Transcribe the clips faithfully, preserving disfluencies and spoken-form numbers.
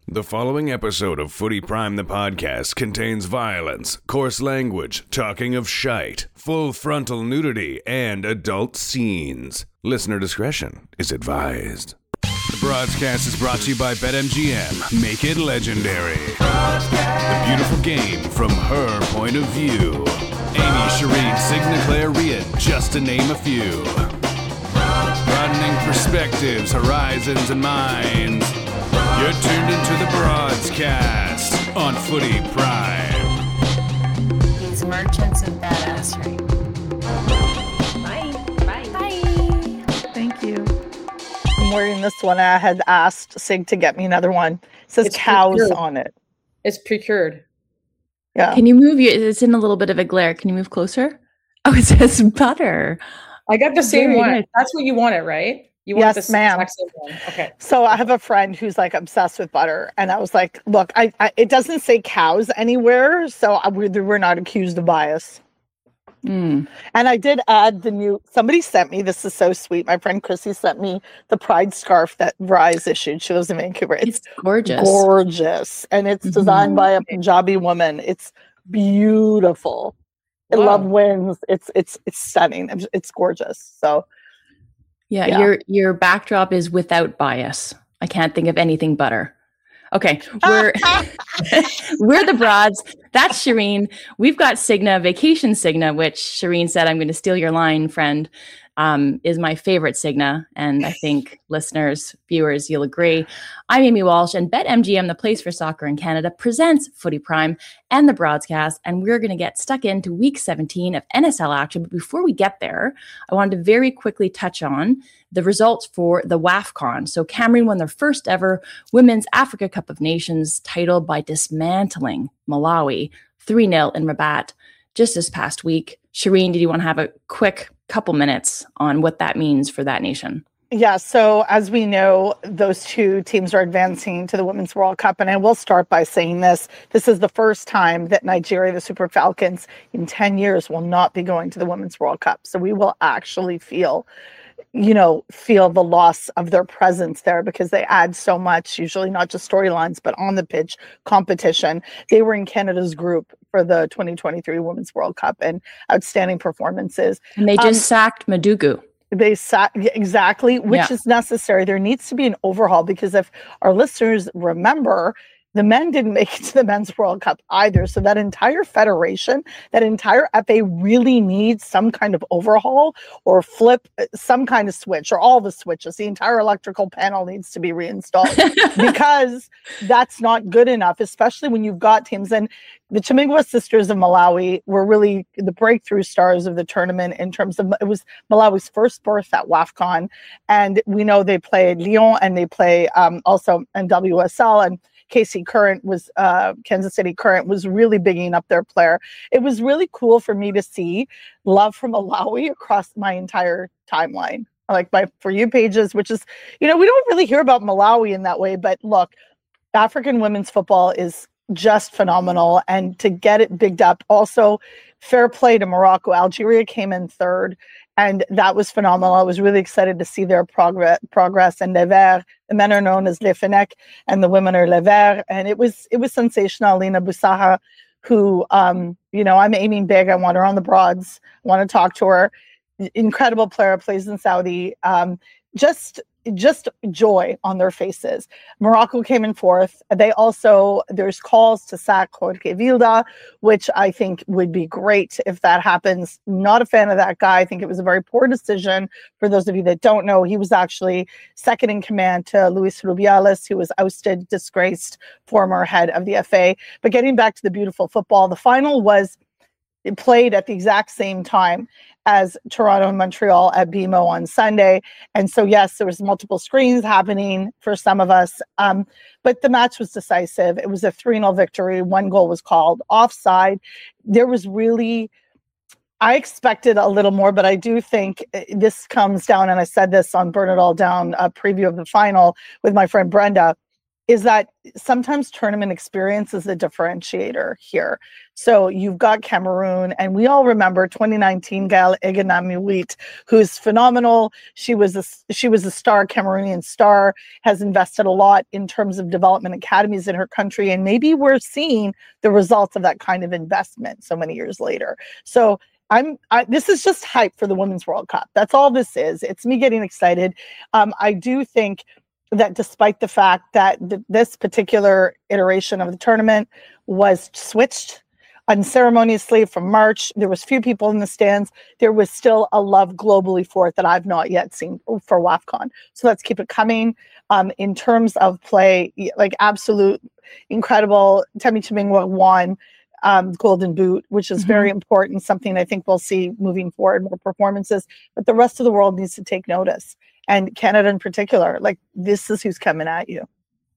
The following episode of Footy Prime the podcast contains violence, coarse language, talking of shite, full frontal nudity, and adult scenes. Listener discretion is advised. The broadcast is brought to you by BetMGM. Make it legendary. The beautiful game from her point of view. Amy, Shireen, Signa, Claire, Rhea, just to name a few. Broadening perspectives, horizons, and minds. You're tuned into the broadcast on Footy Prime. These merchants of badassery. Bye. Bye. Bye. Thank you. I'm wearing this one. I had asked Sig to get me another one. It says It's cows procured. on it. It's procured. Yeah. Can you move your, it's in a little bit of a glare. Can you move closer? Oh, it says butter. I got the same Very one. good. That's what you wanted, right? You want Yes, the s- ma'am. exact same one. Okay. So I have a friend who's like obsessed with butter, and I was like, "Look, I, I it doesn't say cows anywhere, so I, we're, we're not accused of bias." Mm. And I did add the new. Somebody sent me. This is so sweet. My friend Chrissy sent me the Pride scarf that Rise issued. She lives in Vancouver. It's, It's gorgeous. gorgeous, and it's Mhm. designed by a Punjabi woman. It's beautiful. I Wow. love wins. It's it's it's stunning. It's, it's gorgeous. So. Yeah, Yeah. your your backdrop is without bias. I can't think of anything butter. Okay, we're we're the broads. That's Shireen. We've got Signa, Vacation Signa, which Shireen said, I'm going to steal your line, friend, um, is my favorite Signa. And I think listeners, viewers, you'll agree. I'm Amy Walsh, and BetMGM, the place for soccer in Canada, presents Footy Prime and the broadcast. And we're going to get stuck into week seventeen of N S L action. But before we get there, I wanted to very quickly touch on the results for the WAFCON. So Cameroon won their first ever Women's Africa Cup of Nations title by dismantling Malawi three nil in Rabat just this past week. Shireen, did you want to have a quick couple minutes on what that means for that nation? Yeah, so as we know, those two teams are advancing to the Women's World Cup. And I will start by saying this. This is the first time that Nigeria, the Super Falcons, in ten years will not be going to the Women's World Cup. So we will actually feel, you know, feel the loss of their presence there because they add so much, usually not just storylines, but on the pitch competition. They were in Canada's group for the twenty twenty-three Women's World Cup and outstanding performances. And they just Um, sacked Madugu. They sat exactly, which Yeah. is necessary. There needs to be an overhaul because if our listeners remember, the men didn't make it to the Men's World Cup either. So that entire federation, that entire F A really needs some kind of overhaul or flip uh, some kind of switch or all the switches. The entire electrical panel needs to be reinstalled because that's not good enough, especially when you've got teams. And the Chamingwa sisters of Malawi were really the breakthrough stars of the tournament in terms of, it was Malawi's first berth at WAFCON. And we know they play Lyon and they play um, also in W S L, and K C Current was, uh, Kansas City Current was really bigging up their player. It was really cool for me to see love from Malawi across my entire timeline, like my For You pages, which is, you know, we don't really hear about Malawi in that way, but look, African women's football is just phenomenal. And to get it bigged up, also fair play to Morocco. Algeria came in third, and that was phenomenal. I was really excited to see their progress. Progress and Les Verts, the men are known as Les Fennecs, and the women are Les Verts. And it was it was sensational. Lina Busaha, who um, you know, I'm aiming big. I want her on the broads. I want to talk to her. Incredible player, plays in Saudi. Um, just just joy on their faces. Morocco came in fourth. They also, there's calls to sack Jorge Vilda, which I think would be great if that happens. Not a fan of that guy. I think it was a very poor decision. For those of you that don't know, he was actually second in command to Luis Rubiales, who was ousted, disgraced former head of the F A. But getting back to the beautiful football, the final was it played at the exact same time as Toronto and Montreal at B M O on Sunday. And so, yes, there was multiple screens happening for some of us, um, but the match was decisive. It was a three nil victory. One goal was called offside. There was really, I expected a little more, but I do think this comes down, and I said this on Burn It All Down, a preview of the final with my friend Brenda. is that sometimes tournament experience is a differentiator here. So you've got Cameroon, and we all remember twenty nineteen Gaëlle Egenamouit, who's phenomenal. She was a she was a star, Cameroonian star, has invested a lot in terms of development academies in her country, and maybe we're seeing the results of that kind of investment so many years later. So I'm I, this is just hype for the Women's World Cup. That's all this is. It's me getting excited. Um, I do think that despite the fact that th- this particular iteration of the tournament was switched unceremoniously from March, there was few people in the stands. There was still a love globally for it that I've not yet seen for WAFCON. So let's keep it coming. Um, in terms of play, like absolute incredible. Temi Chimingwa won um, Golden Boot, which is mm-hmm. very important, something I think we'll see moving forward, more performances. But the rest of the world needs to take notice. And Canada in particular, like this is who's coming at you.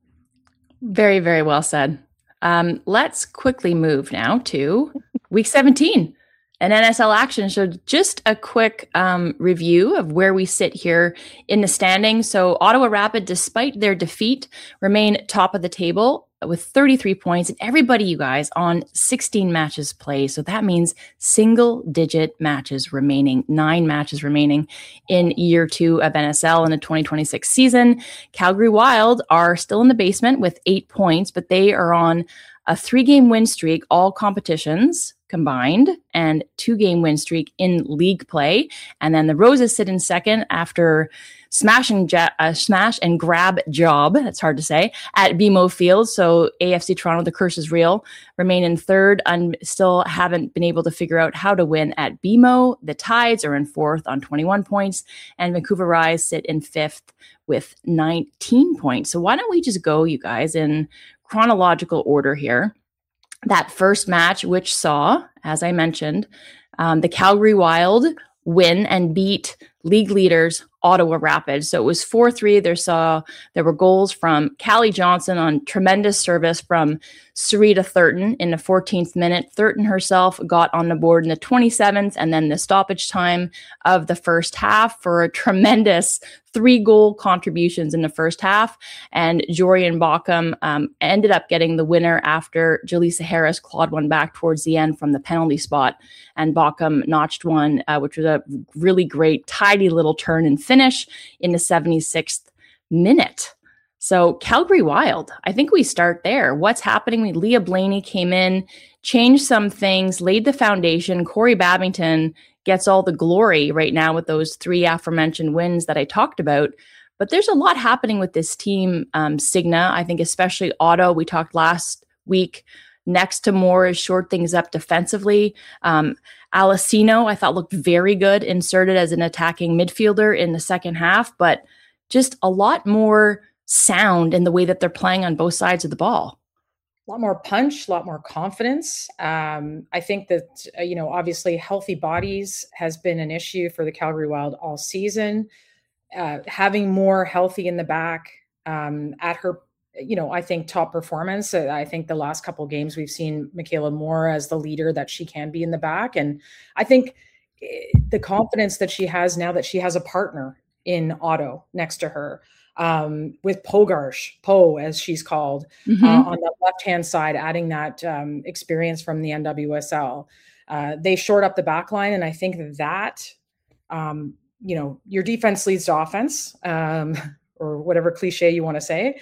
Very, very well said. Um, let's quickly move now to week seventeen and N S L action. So just a quick um, review of where we sit here in the standing. So Ottawa Rapid, despite their defeat, remain top of the table with thirty-three points, and everybody, you guys, on sixteen matches played. So that means single digit matches remaining, nine matches remaining in year two of N S L in the twenty twenty-six season. Calgary Wild are still in the basement with eight points, but they are on a three game win streak, all competitions combined, and two game win streak in league play. And then the Roses sit in second after smash and, ja- uh, smash and grab job, that's hard to say, at B M O Field. So A F C Toronto, the curse is real, remain in third and still haven't been able to figure out how to win at B M O. The Tides are in fourth on twenty-one points, and Vancouver Rise sit in fifth with nineteen points. So why don't we just go, you guys, in chronological order here. That first match, which saw, as I mentioned, um, the Calgary Wild win and beat league leaders Ottawa Rapid. So it was four three. There saw there were goals from Callie Johnson on tremendous service from Sarita Thurton in the fourteenth minute. Thurton herself got on the board in the twenty-seventh, and then the stoppage time of the first half for a tremendous three goal contributions in the first half. And Jorian Baucom um, ended up getting the winner after Jaleesa Harris clawed one back towards the end from the penalty spot. And Baucom notched one, uh, which was a really great, tidy little turn and finish in the seventy-sixth minute. So Calgary Wild, I think we start there. What's happening? Leah Blaney came in, changed some things, laid the foundation. Corey Babington gets all the glory right now with those three aforementioned wins that I talked about. But there's a lot happening with this team, um, Signa. I think especially Otto, we talked last week, next to more is short things up defensively. Um, Alessino, I thought, looked very good, inserted as an attacking midfielder in the second half, but just a lot more sound in the way that they're playing on both sides of the ball. A lot more punch, a lot more confidence. Um, I think that, uh, you know, obviously healthy bodies has been an issue for the Calgary Wild all season. Uh, having more healthy in the back um, at her, you know, I think top performance. Uh, I think the last couple of games we've seen Michaela Moore as the leader that she can be in the back. And I think the confidence that she has now that she has a partner in Otto next to her, um, with Pogarsh, Poe, as she's called, mm-hmm. uh, on the left-hand side, adding that um, experience from the N W S L. Uh, they short up the back line, and I think that, um, you know, your defense leads to offense, um, or whatever cliche you want to say.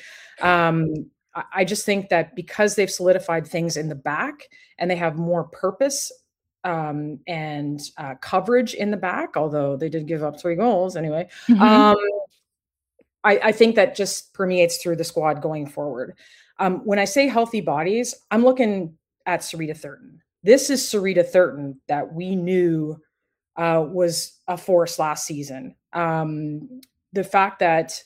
Um, I, I just think that because they've solidified things in the back and they have more purpose um, and uh, coverage in the back, although they did give up three goals anyway, mm-hmm. um, I, I think that just permeates through the squad going forward. Um, when I say healthy bodies, I'm looking at Sarita Thurton. This is Sarita Thurton that we knew uh, was a force last season. Um, the fact that,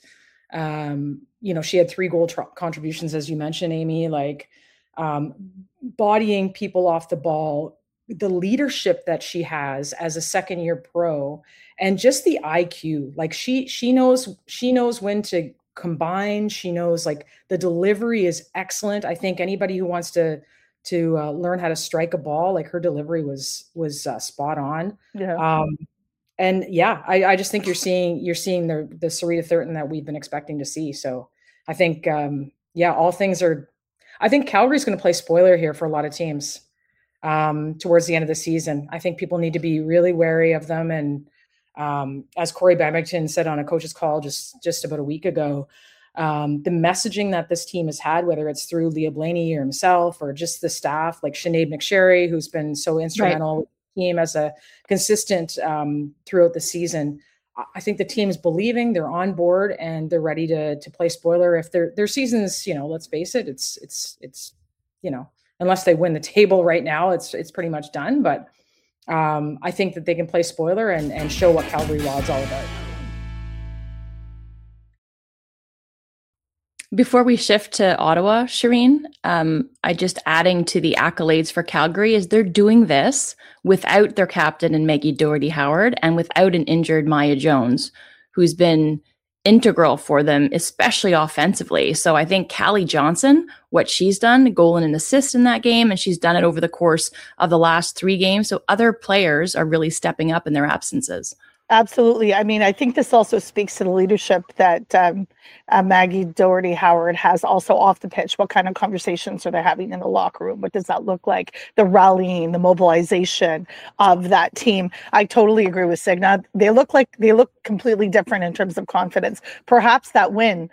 um, you know, she had three goal tr- contributions, as you mentioned, Amy, like um, bodying people off the ball, the leadership that she has as a second year pro, and just the I Q, like she, she knows, she knows when to combine. She knows, like, the delivery is excellent. I think anybody who wants to, to uh, learn how to strike a ball, like, her delivery was, was uh, spot on. Yeah. Um, and yeah, I, I just think you're seeing, you're seeing the, the Sarita Thurton that we've been expecting to see. So I think, um, yeah, all things are, I think Calgary's going to play spoiler here for a lot of teams um, towards the end of the season. I think people need to be really wary of them. And um, as Corey Bennington said on a coach's call just, just about a week ago, um, the messaging that this team has had, whether it's through Leah Blaney or himself or just the staff, like Sinead McSherry, who's been so instrumental with the team as a consistent um, throughout the season. I think the team is believing, they're on board, and they're ready to to play spoiler. If their their season's, you know, let's face it, it's it's it's you know, unless they win the table right now, it's it's pretty much done. But um, I think that they can play spoiler and and show what Calgary Wild's all about. Before we shift to Ottawa, Shireen, um, I just adding to the accolades for Calgary is they're doing this without their captain and Maggie Doherty-Howard and without an injured Maya Jones, who's been integral for them, especially offensively. So I think Callie Johnson, what she's done, goal and an assist in that game, and she's done it over the course of the last three games. So other players are really stepping up in their absences. Absolutely. I mean, I think this also speaks to the leadership that um, uh, Maggie Doherty-Howard has also off the pitch. What kind of conversations are they having in the locker room? What does that look like? The rallying, the mobilization of that team. I totally agree with Signa. They look like they look completely different in terms of confidence. Perhaps that win,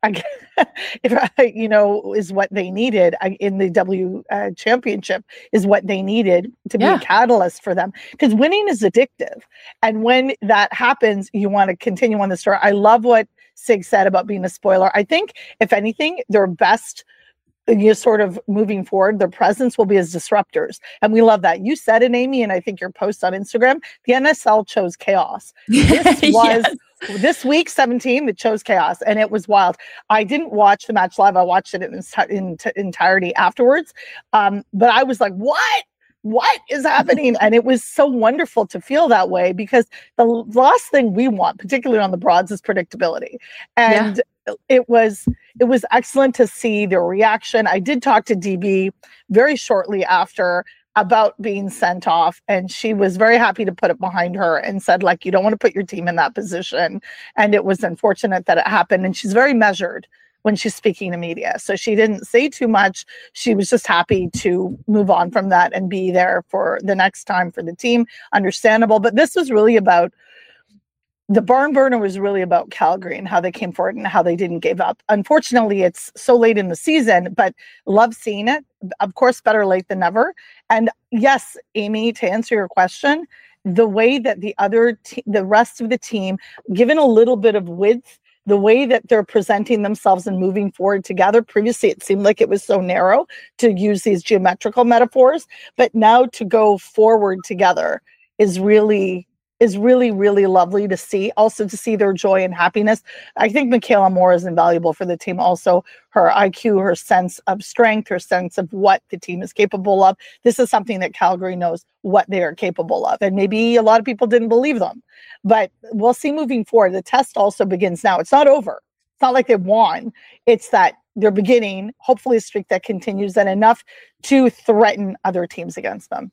if you know, is what they needed in the W uh, Championship, is what they needed to be yeah. a catalyst for them. Because winning is addictive, and when that that happens, you want to continue on the story. I love what Sig said about being a spoiler. I think, if anything, their best, you know, sort of moving forward, their presence will be as disruptors. And we love that. You said it, Amy, and I think your post on Instagram, the N S L chose chaos. This was yes. this week seventeen that chose chaos, and it was wild. I didn't watch the match live. I watched it in its in, in, entirety afterwards. Um, but I was like, what? What is happening? And it was so wonderful to feel that way, because the last thing we want, particularly on the Broads, is predictability. And yeah. it was it was excellent to see their reaction. I did talk to D B very shortly after about being sent off, and she was very happy to put it behind her and said, like, you don't want to put your team in that position. And it was unfortunate that it happened. And she's very measured when she's speaking to media. So she didn't say too much. She was just happy to move on from that and be there for the next time for the team. Understandable. But this was really about, the barn burner was really about Calgary and how they came forward and how they didn't give up. Unfortunately, it's so late in the season, but love seeing it. Of course, better late than never. And yes, Amy, to answer your question, the way that the other, te- the rest of the team, given a little bit of width, the way that they're presenting themselves and moving forward together. Previously, it seemed like it was so narrow, to use these geometrical metaphors, but now to go forward together is really, is really, really lovely to see. Also to see their joy and happiness. I think Michaela Moore is invaluable for the team. Also, her I Q, her sense of strength, her sense of what the team is capable of. This is something that Calgary knows what they are capable of. And maybe a lot of people didn't believe them, but we'll see moving forward. The test also begins now. It's not over. It's not like they won. It's that they're beginning, hopefully a streak that continues, and enough to threaten other teams against them.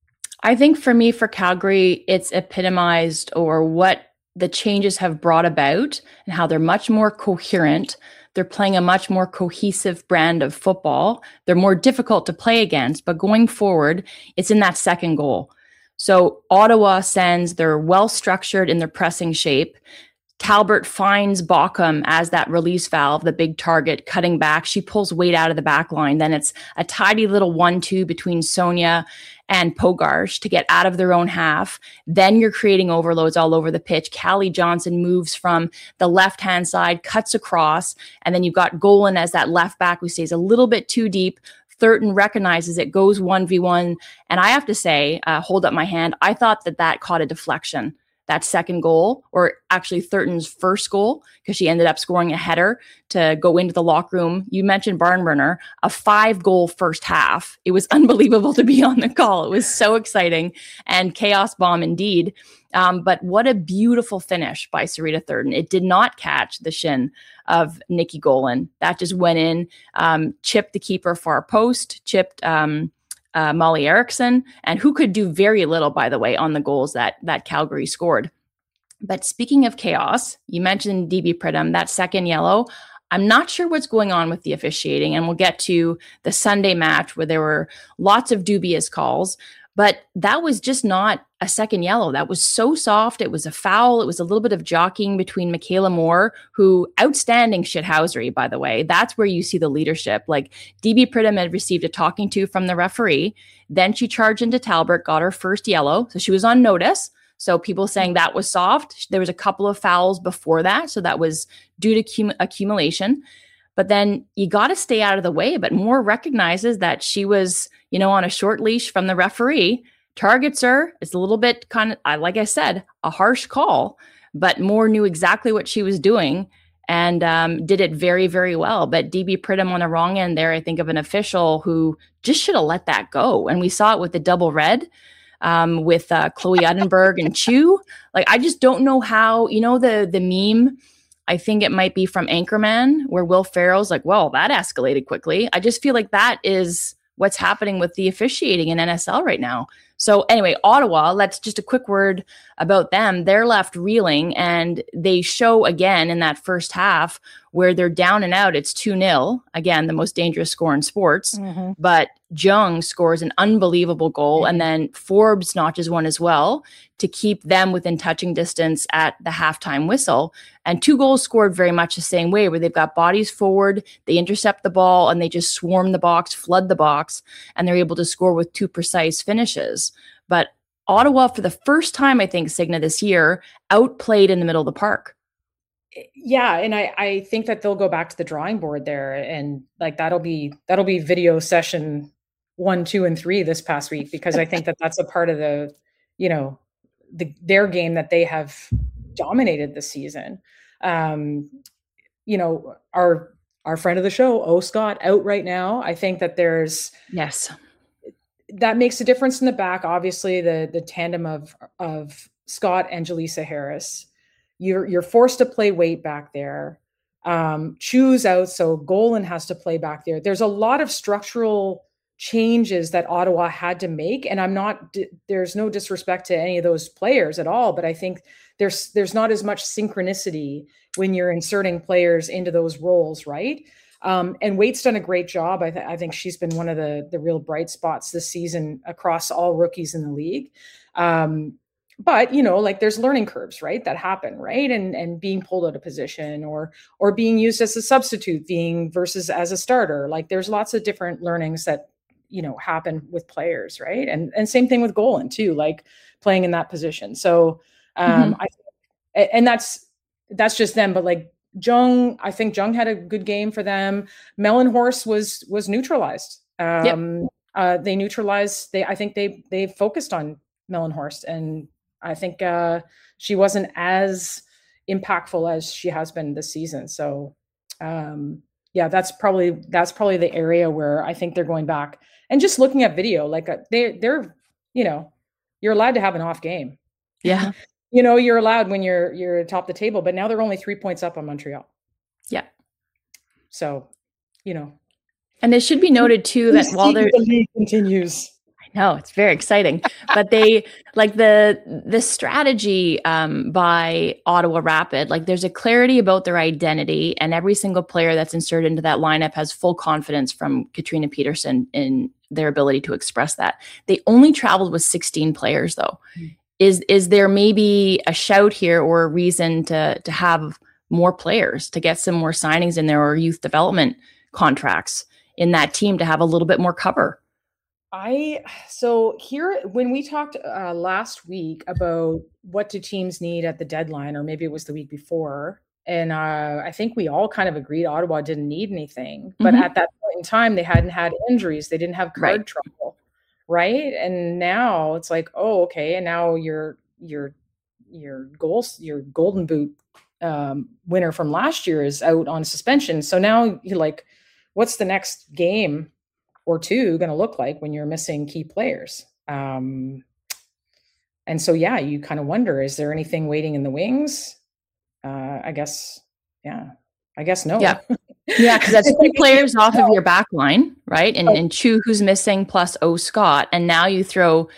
I think for me, for Calgary, it's epitomized, or what the changes have brought about, and how they're much more coherent. They're playing a much more cohesive brand of football. They're more difficult to play against, but going forward, it's in that second goal. So Ottawa sends, they're well structured in their pressing shape. Talbot finds Baucom as that release valve, the big target, cutting back. She pulls weight out of the back line. Then it's a tidy little one two between Sonia and Pogarch to get out of their own half. Then you're creating overloads all over the pitch. Callie Johnson moves from the left-hand side, cuts across, and then you've got Golan as that left back who stays a little bit too deep. Thurton recognizes it, goes one v one. And I have to say, uh, hold up my hand, I thought that that caught a deflection. That second goal, or actually Thurton's first goal, because she ended up scoring a header to go into the locker room. You mentioned barn burner, a five goal first half. It was unbelievable to be on the call. It was so exciting, and chaos bomb indeed. Um, but what a beautiful finish by Sarita Thurton. It did not catch the shin of Nikki Golan. That just went in, um, chipped the keeper far post, chipped um, Uh, Molly Erickson, and who could do very little, by the way, on the goals that that Calgary scored. But speaking of chaos, you mentioned D B Pridham, that second yellow. I'm not sure what's going on with the officiating, and we'll get to the Sunday match where there were lots of dubious calls, but that was just not a second yellow. That was so soft. It was a foul. It was a little bit of jockeying between Michaela Moore, who outstanding shithousery, by the way. That's where you see the leadership. Like D B Pridham had received a talking to from the referee. Then she charged into Talbot, got her first yellow. So she was on notice. So people saying that was soft. There was a couple of fouls before that. So that was due to cum- accumulation. But then you got to stay out of the way. But Moore recognizes that she was, you know, on a short leash from the referee, targets her. It's a little bit kind of, like I said, a harsh call, but Moore knew exactly what she was doing and um, did it very, very well. But D B Pridham on the wrong end there, I think of an official who just should have let that go. And we saw it with the double red um, with uh, Chloe Edinburgh and Chu. Like, I just don't know how, you know, the the meme, I think it might be from Anchorman, where Will Ferrell's like, well, that escalated quickly. I just feel like that is what's happening with the officiating in N S L right now. So anyway, Ottawa, let's just a quick word about them. They're left reeling, and they show again in that first half where they're down and out. It's two nil. Again, the most dangerous score in sports. Mm-hmm. But Jung scores an unbelievable goal, mm-hmm. and then Forbes notches one as well to keep them within touching distance at the halftime whistle. And two goals scored very much the same way, where they've got bodies forward, they intercept the ball, and they just swarm the box, flood the box, and they're able to score with two precise finishes. But Ottawa, for the first time, I think, Signa, this year, outplayed in the middle of the park. Yeah, and I, I think that they'll go back to the drawing board there, and like that'll be that'll be video session one, two, and three this past week, because I think that that's a part of the, you know, the their game that they have dominated this season. Um, you know, our our friend of the show, O Scott, out right now. I think that there's yes. that makes a difference in the back. Obviously, the the tandem of of Scott and Jaleesa Harris. You're you're forced to play weight back there. Um, choose out, so Golan has to play back there. There's a lot of structural changes that Ottawa had to make, and I'm not. There's no disrespect to any of those players at all, but I think there's there's not as much synchronicity when you're inserting players into those roles, right? Um, and Waite's done a great job. I, th- I think she's been one of the the real bright spots this season across all rookies in the league. Um, but, you know, like there's learning curves, right, that happen, right? And and being pulled out of position or or being used as a substitute being versus as a starter. Like there's lots of different learnings that, you know, happen with players, right? And and same thing with Golan too, like playing in that position. So um, mm-hmm. I and that's that's just them. But like Jung, I think Jung had a good game for them. Mellenhorst was was neutralized. Um, yep. uh, they neutralized. They I think they they focused on Mellenhorst, and I think uh, she wasn't as impactful as she has been this season. So um, yeah, that's probably that's probably the area where I think they're going back and just looking at video. Like uh, they they're you know you're allowed to have an off game. Yeah. You know, you're allowed when you're you're atop the table, but now they're only three points up on Montreal. Yeah. So, you know. And it should be noted too that while they're the league continues. I know, it's very exciting. But they like the the strategy um, by Ottawa Rapid, like there's a clarity about their identity, and every single player that's inserted into that lineup has full confidence from Katrina Peterson in their ability to express that. They only traveled with sixteen players though. Mm. Is is there maybe a shout here or a reason to to have more players, to get some more signings in there or youth development contracts in that team to have a little bit more cover? I so here when we talked uh, last week about what do teams need at the deadline, or maybe it was the week before, and uh, I think we all kind of agreed Ottawa didn't need anything. But mm-hmm. at that point in time, they hadn't had injuries, they didn't have card right. trouble. Right. And now it's like, oh, okay. And now your your your goals, your golden boot um, winner from last year is out on suspension. So now you're like, what's the next game or two going to look like when you're missing key players? Um, and so, yeah, you kind of wonder, is there anything waiting in the wings? Uh, I guess, yeah, I guess no. Yeah. Yeah, because that's three players off of your back line, right? And, and Chu, who's missing, plus O Scott. And now you throw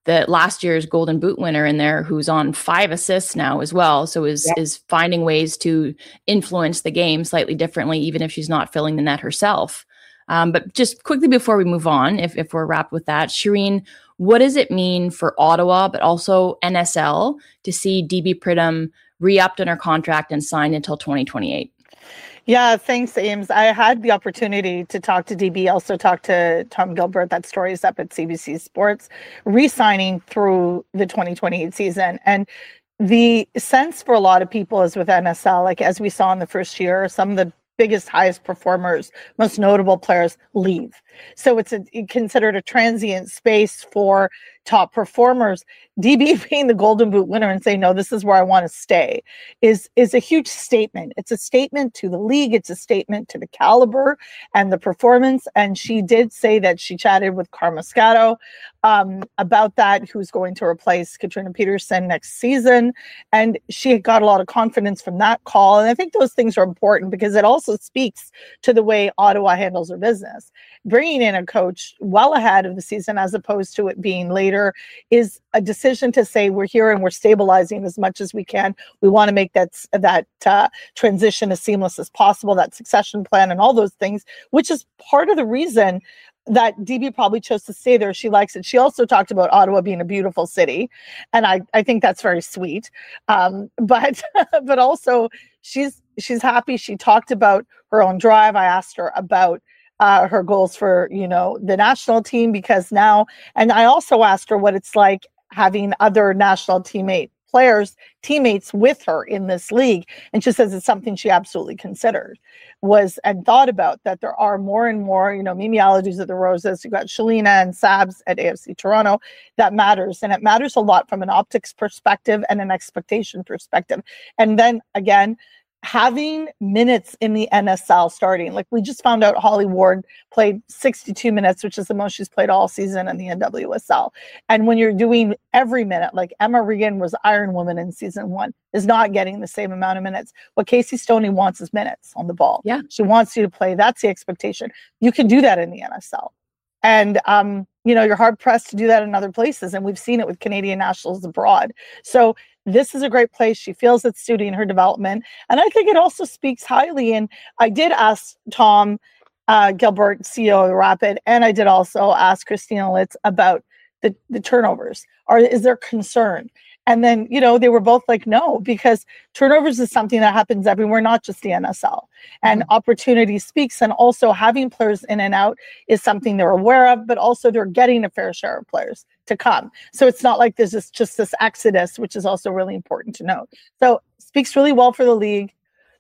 the last year's Golden Boot winner in there, who's on five assists now as well. So is Yeah. is finding ways to influence the game slightly differently, even if she's not filling the net herself. Um, but just quickly before we move on, if if we're wrapped with that, Shireen, what does it mean for Ottawa, but also N S L, to see D B Pridham re-upped on her contract and signed until twenty twenty-eight? Yeah, thanks, Ames. I had the opportunity to talk to D B, also talk to Tom Gilbert, that story is up at C B C Sports, re-signing through the twenty twenty-eight season. And the sense for a lot of people is with N S L, like as we saw in the first year, some of the biggest, highest performers, most notable players leave. So it's a, considered a transient space for top performers. D B being the Golden Boot winner and saying, no, this is where I want to stay is, is a huge statement. It's a statement to the league. It's a statement to the caliber and the performance. And she did say that she chatted with Carl Moscato um, about that, who's going to replace Katrina Peterson next season. And she got a lot of confidence from that call. And I think those things are important because it also speaks to the way Ottawa handles her business. Bringing in a coach well ahead of the season as opposed to it being later is a decision to say we're here and we're stabilizing as much as we can. We want to make that that uh, transition as seamless as possible, that succession plan and all those things, which is part of the reason that D B probably chose to stay there. She likes it. She also talked about Ottawa being a beautiful city, and I, I think that's very sweet. Um, but but also she's she's happy. She talked about her own drive. I asked her about uh, her goals for, you know, the national team, because now, and I also asked her what it's like having other national teammate players, teammates with her in this league. And she says it's something she absolutely considered was and thought about, that there are more and more, you know, Mimi Allardyce at the Roses, you got Shalina and Sabs at A F C Toronto. That matters. And it matters a lot from an optics perspective and an expectation perspective. And then again, having minutes in the N S L starting. Like we just found out Holly Ward played sixty-two minutes, which is the most she's played all season in the N W S L. And when you're doing every minute, like Emma Regan was Iron Woman in season one, is not getting the same amount of minutes. What Casey Stoney wants is minutes on the ball. Yeah. She wants you to play. That's the expectation. You can do that in the N S L. And, um, you know, you're hard pressed to do that in other places. And we've seen it with Canadian nationals abroad. So this is a great place. She feels it's suiting her development. And I think it also speaks highly. And I did ask Tom uh, Gilbert, C E O of the Rapid, and I did also ask Christina Litz about the, the turnovers. Or is there concern? And then, you know, they were both like, no, because turnovers is something that happens everywhere, not just the N S L. And mm-hmm. opportunity speaks. And also having players in and out is something they're aware of, but also they're getting a fair share of players to come. So it's not like there's this, just this exodus, which is also really important to note. So speaks really well for the league.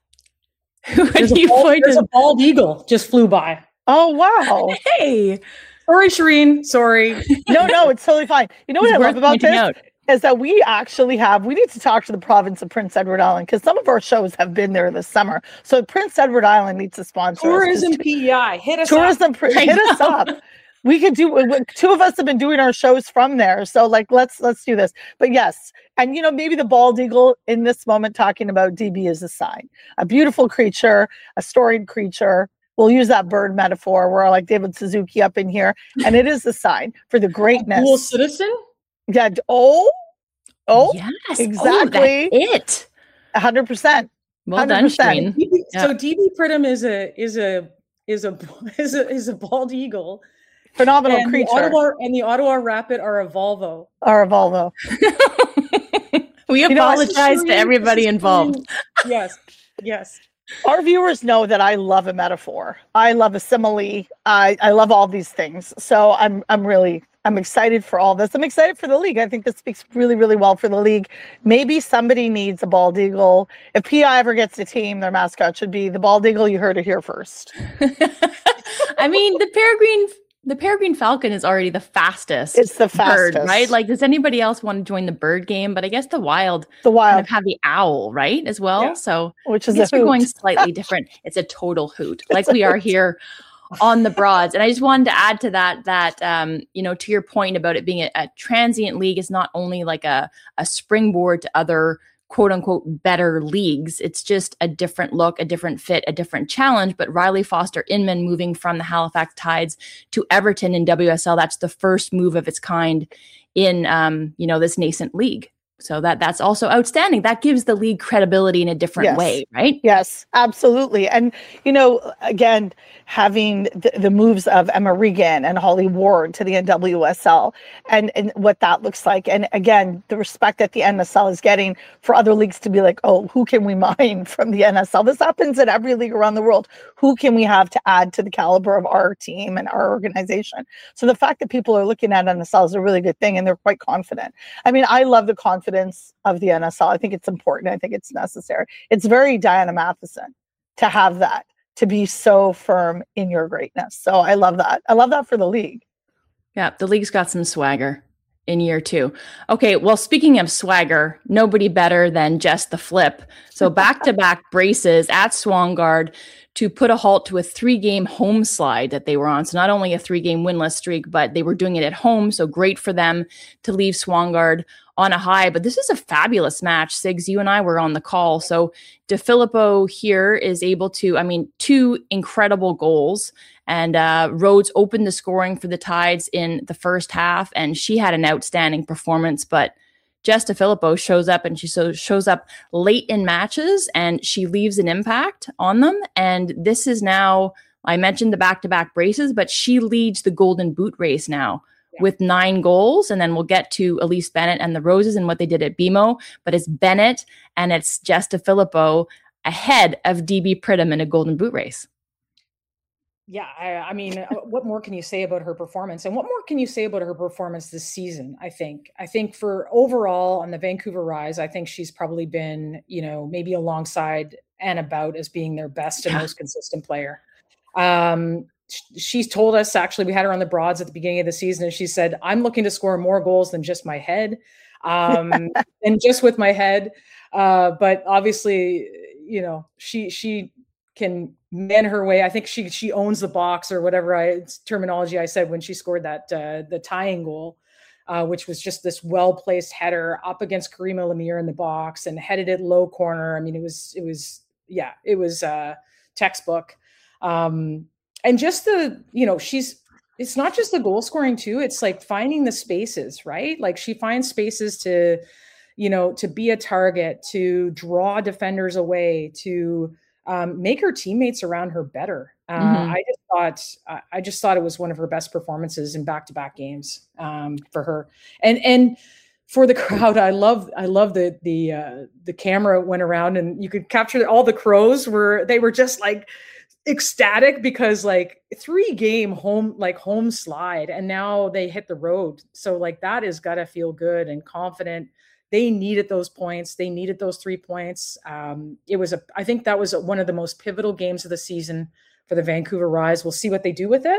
There's, a, bald, there's a bald eagle just flew by. Oh, wow. Hey. Sorry, Shireen. Sorry. No, no, it's totally fine. You know It's what I love about this? out. Is that we actually have, we need to talk to the province of Prince Edward Island, because some of our shows have been there this summer. So Prince Edward Island needs to sponsor Tourism us. P E I, hit us Tourism, up. Tourism, hit us up. We could do, two of us have been doing our shows from there. So like, let's, let's do this. But yes. And, you know, maybe the bald eagle in this moment talking about D B is a sign, a beautiful creature, a storied creature. We'll use that bird metaphor. We're like David Suzuki up in here. And it is a sign for the greatness. A dual citizen? Yeah. Oh, oh, yes. exactly. Oh, that's it. A hundred percent. Well done, Shireen. D B, Yeah. So D B Pridham is a is a is a is a is a bald eagle. Phenomenal and creature. The Ottawa, and the Ottawa Rapid are a Volvo. Or a Volvo. We You know, apologize Shireen, to everybody this is involved. Shireen. Yes. Yes. Our viewers know that I love a metaphor. I love a simile. I, I love all these things. So I'm I'm really I'm excited for all this. I'm excited for the league. I think this speaks really, really well for the league. Maybe somebody needs a bald eagle. If P I ever gets a team, their mascot should be the bald eagle. You heard it here first. I mean, the peregrine the peregrine falcon is already the fastest. It's the bird, fastest. right? Like, does anybody else want to join the bird game? But I guess the wild The kind wild, of have the owl, right, as well. Yeah. So which I is a guess we're hoot. going slightly different. It's a total hoot, like a we are hoot. here on the Broads. And I just wanted to add to that, that, um, you know, to your point about it being a, a transient league is not only like a, a springboard to other quote unquote better leagues. It's just a different look, a different fit, a different challenge. But Riley Foster Inman moving from the Halifax Tides to Everton in W S L, that's the first move of its kind in, um, you know, this nascent league. So that that's also outstanding. That gives the league credibility in a different Yes. way, right? Yes, absolutely. And, you know, again, having the, the moves of Emma Regan and Holly Ward to the N W S L and, and what that looks like. And again, the respect that the N S L is getting for other leagues to be like, oh, who can we mine from the N S L? This happens in every league around the world. Who can we have to add to the caliber of our team and our organization? So the fact that people are looking at N S L is a really good thing, and they're quite confident. I mean, I love the confidence of the N S L. I think it's important. I think it's necessary. It's very Diana Matheson to have that, to be so firm in your greatness. So I love that. I love that for the league. Yeah, the league's got some swagger in year two. Okay, well, speaking of swagger, nobody better than Jess the Flip. So back-to-back braces at Swangard to put a halt to a three-game home slide that they were on. So not only a three-game winless streak, but they were doing it at home. So great for them to leave Swangard on a high. But this is a fabulous match. Sigs, you and I were on the call. So DeFilippo here is able to, I mean, two incredible goals. And uh, Rhodes opened the scoring for the Tides in the first half, and she had an outstanding performance. But Jess DeFilippo shows up, and she so shows up late in matches, and she leaves an impact on them. And this is now, I mentioned the back-to-back braces, but she leads the Golden Boot race now yeah. with nine goals. And then we'll get to Elise Bennett and the Roses and what they did at B M O. But it's Bennett and it's Jess DeFilippo ahead of D B Pridham in a Golden Boot race. Yeah, I, I mean, what more can you say about her performance? And what more can you say about her performance this season? I think, I think for overall on the Vancouver Rise, I think she's probably been, you know, maybe alongside and about as being their best and yeah. most consistent player. Um, she's told us, actually, we had her on the Broads at the beginning of the season, and she said, I'm looking to score more goals than just my head, um, and just with my head. Uh, but obviously, you know, she, she, can man her way. I think she she owns the box, or whatever I terminology I said when she scored that uh, the tying goal, uh, which was just this well placed header up against Karima Lemire in the box and headed it low corner. I mean, it was it was yeah, it was uh, textbook. Um, and just the you know she's it's not just the goal scoring too. It's like finding the spaces, right? Like she finds spaces to you know to be a target, to draw defenders away, to Um, make her teammates around her better. Uh, mm-hmm. I just thought, I just thought it was one of her best performances in back-to-back games um, for her. And and for the crowd, I love, I love the the uh, the camera went around and you could capture all the Crows were they were just like ecstatic because like three game home like home slide, and now they hit the road. So like that has got to feel good and confident. They needed those points. They needed those three points. Um, it was a, I think that was one of the most pivotal games of the season for the Vancouver Rise. We'll see what they do with it.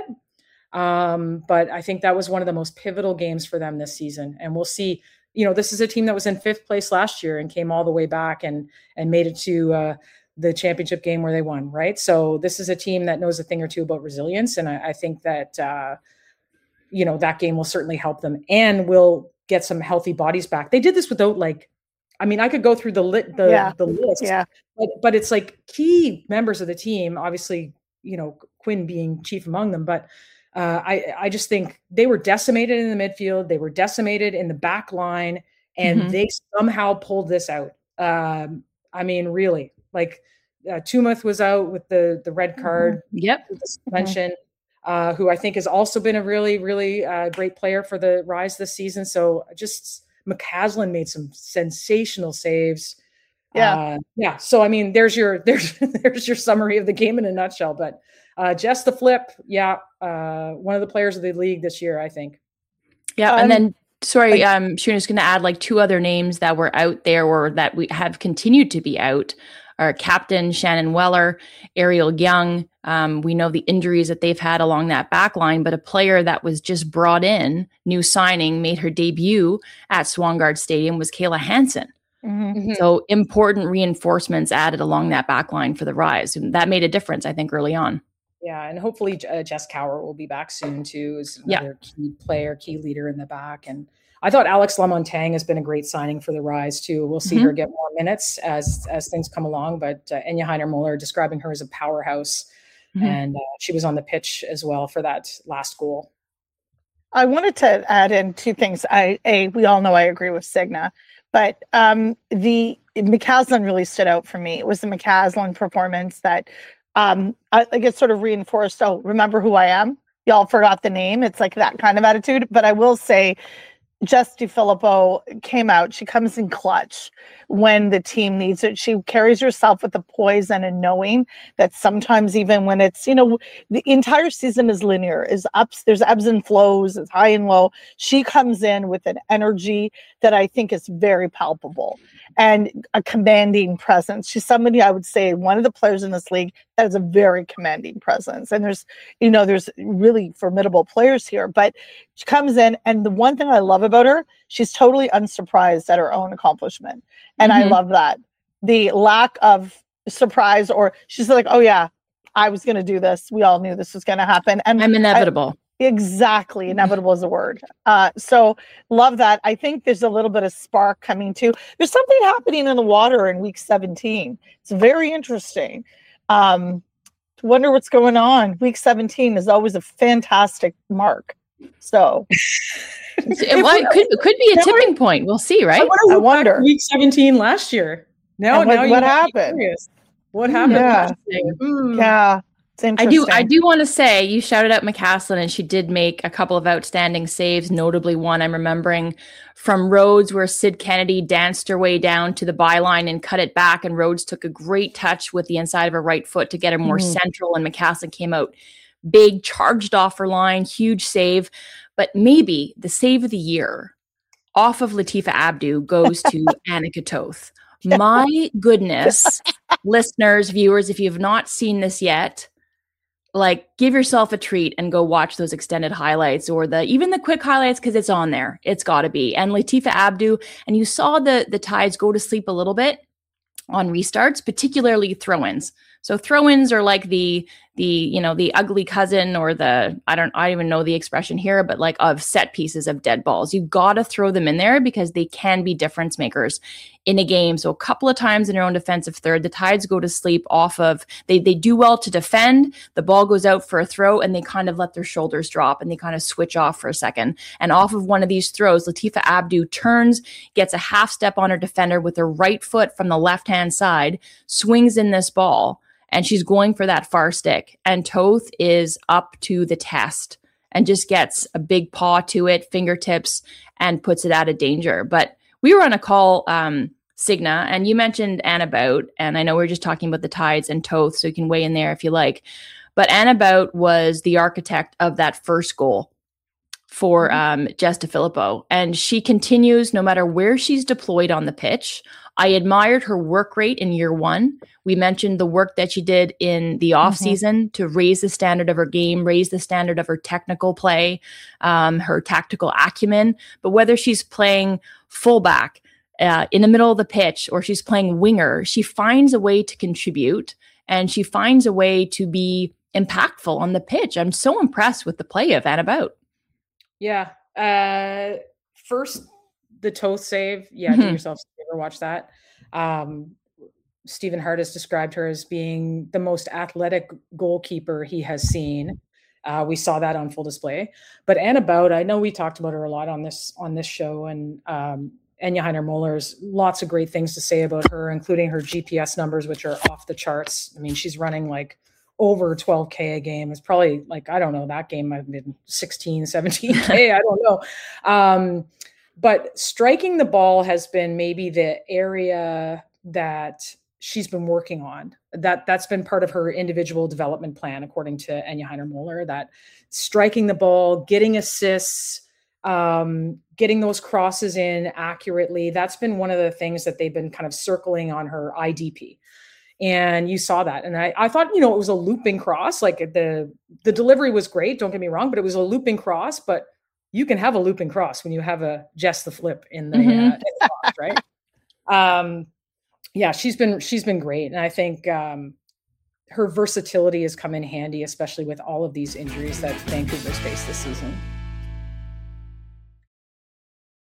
Um, but I think that was one of the most pivotal games for them this season. And we'll see, you know, this is a team that was in fifth place last year and came all the way back and, and made it to uh, the championship game where they won. Right. So this is a team that knows a thing or two about resilience. And I, I think that, uh, you know, that game will certainly help them and will get some healthy bodies back. They did this without like, I mean, I could go through the lit, the, yeah. the list, yeah. but, but it's like key members of the team, obviously, you know, Quinn being chief among them, but uh, I, I just think they were decimated in the midfield. They were decimated in the back line, and mm-hmm. they somehow pulled this out. Um, I mean, really, like uh, Tumeth was out with the, the red card, mm-hmm. yep. with the suspension. Mm-hmm. Uh, who I think has also been a really, really uh, great player for the Rise this season. So just McCaslin made some sensational saves. Yeah. Uh, yeah. So, I mean, there's your, there's, there's your summary of the game in a nutshell, but uh, Jess the Flip. Yeah. Uh, one of the players of the league this year, I think. Yeah. Um, and then, sorry, um, Shoona's going to add like two other names that were out there or that we have continued to be out. Our captain, Shannon Weller, Ariel Young. Um, we know the injuries that they've had along that back line, but a player that was just brought in, new signing, made her debut at Swangard Stadium was Kayla Hansen. Mm-hmm. So important reinforcements added along that back line for the Rise. And that made a difference, I think, early on. Yeah, and hopefully uh, Jess Cowart will be back soon, too, as another yeah. key player, key leader in the back. And I thought Alex Lamontagne has been a great signing for the Rise too. We'll see Mhm. her get more minutes as as things come along. But uh, Enya Heiner-Muller describing her as a powerhouse, Mhm. and uh, she was on the pitch as well for that last goal. I wanted to add in two things. I a we all know I agree with Signa, but um, the McCaslin really stood out for me. It was the McCaslin performance that um, I, I guess sort of reinforced. Oh, remember who I am? Y'all forgot the name. It's like that kind of attitude. But I will say, Jess DiFilippo came out. She comes in clutch when the team needs it. She carries herself with the poise and a knowing that sometimes even when it's, you know, the entire season is linear, is ups, there's ebbs and flows, it's high and low. She comes in with an energy that I think is very palpable and a commanding presence. She's somebody I would say one of the players in this league that has a very commanding presence. And there's, you know, there's really formidable players here, but she comes in, and the one thing I love about her, she's totally unsurprised at her own accomplishment. And I Mhm. love that. The lack of surprise, or she's like, oh yeah, I was going to do this. We all knew this was going to happen. And I'm I- inevitable. exactly. Inevitable is a word. Uh, so love that. I think there's a little bit of spark coming too. There's something happening in the water in week seventeen. It's very interesting. Um, wonder what's going on. Week seventeen is always a fantastic mark. So It, well, it could, it could be a Now tipping point. We'll see, right? I I wonder. Week seventeen last year. Now, And what- now you what might be happened? curious. What happened? Yeah. last year? Hmm. yeah, it's I interesting. do. I do want to say you shouted out McCaslin, and she did make a couple of outstanding saves. Notably, one I'm remembering from Rhodes, where Sid Kennedy danced her way down to the byline and cut it back, and Rhodes took a great touch with the inside of her right foot to get her more Mhm. central, and McCaslin came out big, charged off her line, huge save. But maybe the save of the year off of Latifa Abdu goes to Annika Toth. My goodness, listeners, viewers, if you have not seen this yet, like give yourself a treat and go watch those extended highlights or the even the quick highlights because it's on there. It's got to be. And Latifa Abdu, and you saw the the Tides go to sleep a little bit on restarts, particularly throw-ins. So throw-ins are like the the you know the ugly cousin or the I don't I don't even know the expression here, but like of set pieces of dead balls. You gotta throw them in there because they can be difference makers in a game. So a couple of times in their own defensive third, the Tides go to sleep off of they they do well to defend. The ball goes out for a throw, and they kind of let their shoulders drop and they kind of switch off for a second. And off of one of these throws, Latifa Abdu turns, gets a half step on her defender with her right foot from the left hand side, swings in this ball. And she's going for that far stick. And Toth is up to the test and just gets a big paw to it, fingertips, and puts it out of danger. But we were on a call, um, Signa, and you mentioned Anna Bout, and I know we are just talking about the Tides and Toth, so you can weigh in there if you like. But Anna Bout was the architect of that first goal for um, Jess DiFilippo. And she continues, no matter where she's deployed on the pitch. I admired her work rate in year one. We mentioned the work that she did in the off season to raise the standard of her game, raise the standard of her technical play, um, her tactical acumen. But whether she's playing fullback uh, in the middle of the pitch or she's playing winger, she finds a way to contribute and she finds a way to be impactful on the pitch. I'm so impressed with the play of Anna Bout. Yeah. Uh, first, the Toth save. Yeah, do Mhm. yourself a favor, watch that. Um, Stephen Hart has described her as being the most athletic goalkeeper he has seen. Uh, we saw that on full display. But Anna Bout, I know we talked about her a lot on this on this show, and um, Enya Heiner-Muller's lots of great things to say about her, including her G P S numbers, which are off the charts. I mean, she's running like over twelve K a game. It's probably like, I don't know, that game might have been sixteen, seventeen K. I don't know. Um, but striking the ball has been maybe the area that she's been working on. That that's been part of her individual development plan, according to Enya Heiner-Muller, that striking the ball, getting assists, um, getting those crosses in accurately. That's been one of the things that they've been kind of circling on her I D P. And you saw that. And I, I thought, you know, it was a looping cross. Like the, the delivery was great. Don't get me wrong, but it was a looping cross, but you can have a looping cross when you have a Jess the Flip in the, Mhm. uh, in the box, right? Um, yeah, she's been, she's been great. And I think, um, her versatility has come in handy, especially with all of these injuries that Vancouver's faced this season.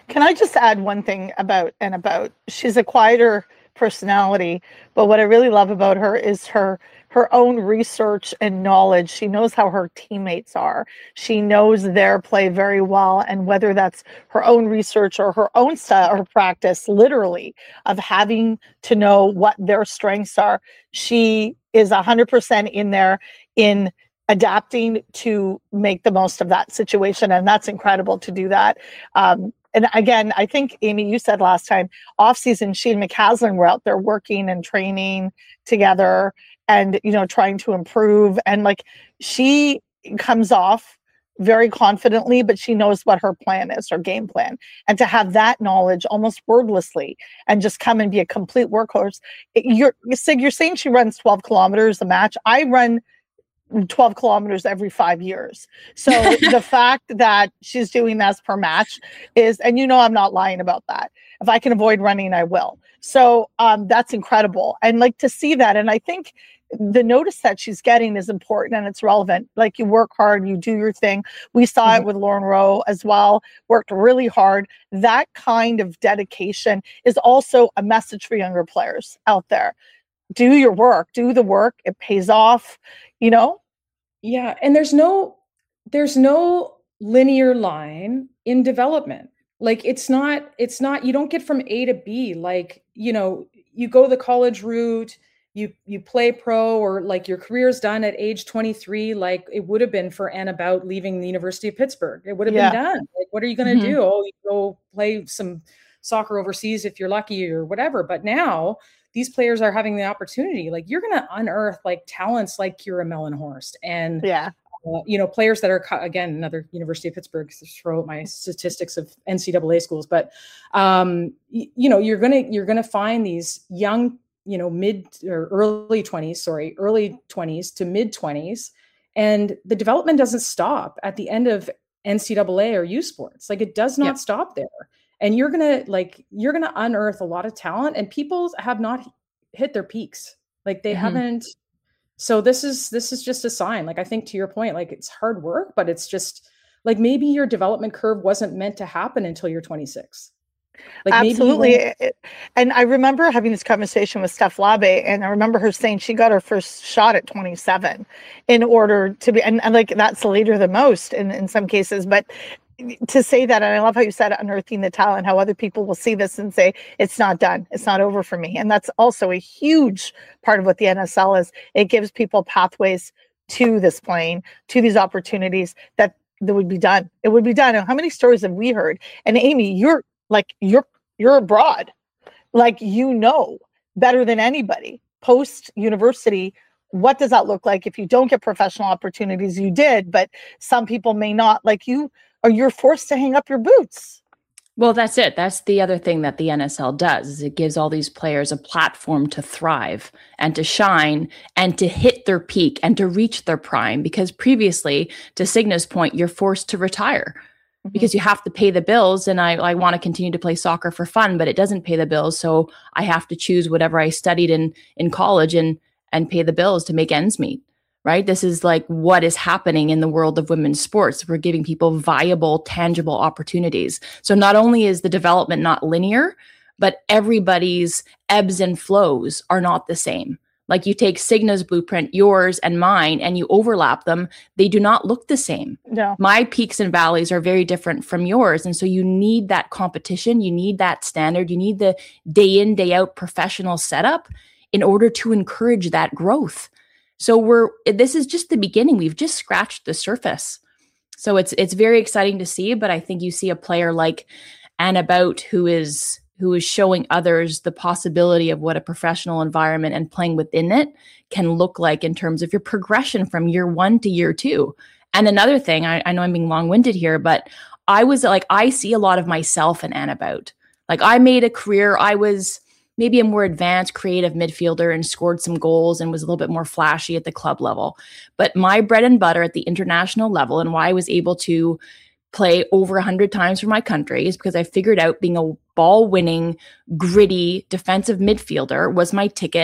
Can I just add one thing about and about? She's a quieter personality, but what I really love about her is her her own research and knowledge. She knows how her teammates are. She knows their play very well, and whether that's her own research or her own style or practice, literally, of having to know what their strengths are, she is one hundred percent in there in adapting to make the most of that situation, and that's incredible to do that. Um, and again, I think, Amy, you said last time, off season, she and McCaslin were out there working and training together and, you know, trying to improve. And like, she comes off very confidently, but she knows what her plan is, her game plan. And to have that knowledge almost wordlessly and just come and be a complete workhorse. You're, Sig, you're saying she runs twelve kilometers a match. I run twelve kilometers every five years. So the fact that she's doing that per match is, and you know, I'm not lying about that. If I can avoid running, I will. So um, that's incredible. And like to see that. And I think the notice that she's getting is important and it's relevant. Like, you work hard, you do your thing. We saw mm-hmm. it with Lauren Rowe as well, worked really hard. That kind of dedication is also a message for younger players out there. Do your work, do the work. It pays off, you know? Yeah. And there's no, there's no linear line in development. Like, it's not, it's not, you don't get from A to B. Like, you know, you go the college route, you, you play pro, or like your career's done at age twenty-three, like it would have been for Anna Bout leaving the University of Pittsburgh. It would have yeah. been done. Like, what are you going to mm-hmm. do? Oh, you go play some soccer overseas if you're lucky or whatever. But now these players are having the opportunity. Like, you're going to unearth like talents like Kira Mellenhorst and, yeah. uh, you know, players that are, again, another University of Pittsburgh, to throw out my statistics of N C double A schools. But, um, y- you know, you're going to, you're going to find these young, you know, mid or early twenties, sorry, early twenties to mid twenties. And the development doesn't stop at the end of N C double A or U Sports. Like, it does not yep. stop there. And you're going to like, you're going to unearth a lot of talent, and people have not hit their peaks. Like, they mm-hmm. haven't. So this is, this is just a sign. Like, I think to your point, like, it's hard work, but it's just like, maybe your development curve wasn't meant to happen until you're twenty-six. Like, absolutely. Maybe- and I remember having this conversation with Steph Labe, and I remember her saying she got her first shot at twenty-seven in order to be, and, and like, that's later than most in, in some cases, but to say that, and I love how you said unearthing the talent, how other people will see this and say, it's not done, it's not over for me. And that's also a huge part of what the N S L is. It gives people pathways to this playing, to these opportunities that, that would be done. It would be done. And how many stories have we heard? And Amy, you're like, you're, you're abroad. Like, you know better than anybody, post university, what does that look like if you don't get professional opportunities? You did, but some people may not. Like, you, or you're forced to hang up your boots. Well, that's it. That's the other thing that the N S L does, is it gives all these players a platform to thrive and to shine and to hit their peak and to reach their prime. Because previously, to Signa's point, you're forced to retire mm-hmm. because you have to pay the bills. And I, I want to continue to play soccer for fun, but it doesn't pay the bills. So I have to choose whatever I studied in, in college and, and pay the bills to make ends meet. Right? This is like what is happening in the world of women's sports. We're giving people viable, tangible opportunities. So not only is the development not linear, but everybody's ebbs and flows are not the same. Like, you take Signa's blueprint, yours and mine, and you overlap them. They do not look the same. No. My peaks and valleys are very different from yours. And so you need that competition. You need that standard. You need the day in, day out professional setup in order to encourage that growth. So we're, this is just the beginning. We've just scratched the surface. So it's, it's very exciting to see, but I think you see a player like Anna Bout who is, who is showing others the possibility of what a professional environment and playing within it can look like in terms of your progression from year one to year two. And another thing, I, I know I'm being long-winded here, but I was like, I see a lot of myself in Anna Bout. Like, I made a career, I was maybe a more advanced creative midfielder and scored some goals and was a little bit more flashy at the club level. But my bread and butter at the international level, and why I was able to play over one hundred times for my country, is because I figured out being a ball-winning, gritty defensive midfielder was my ticket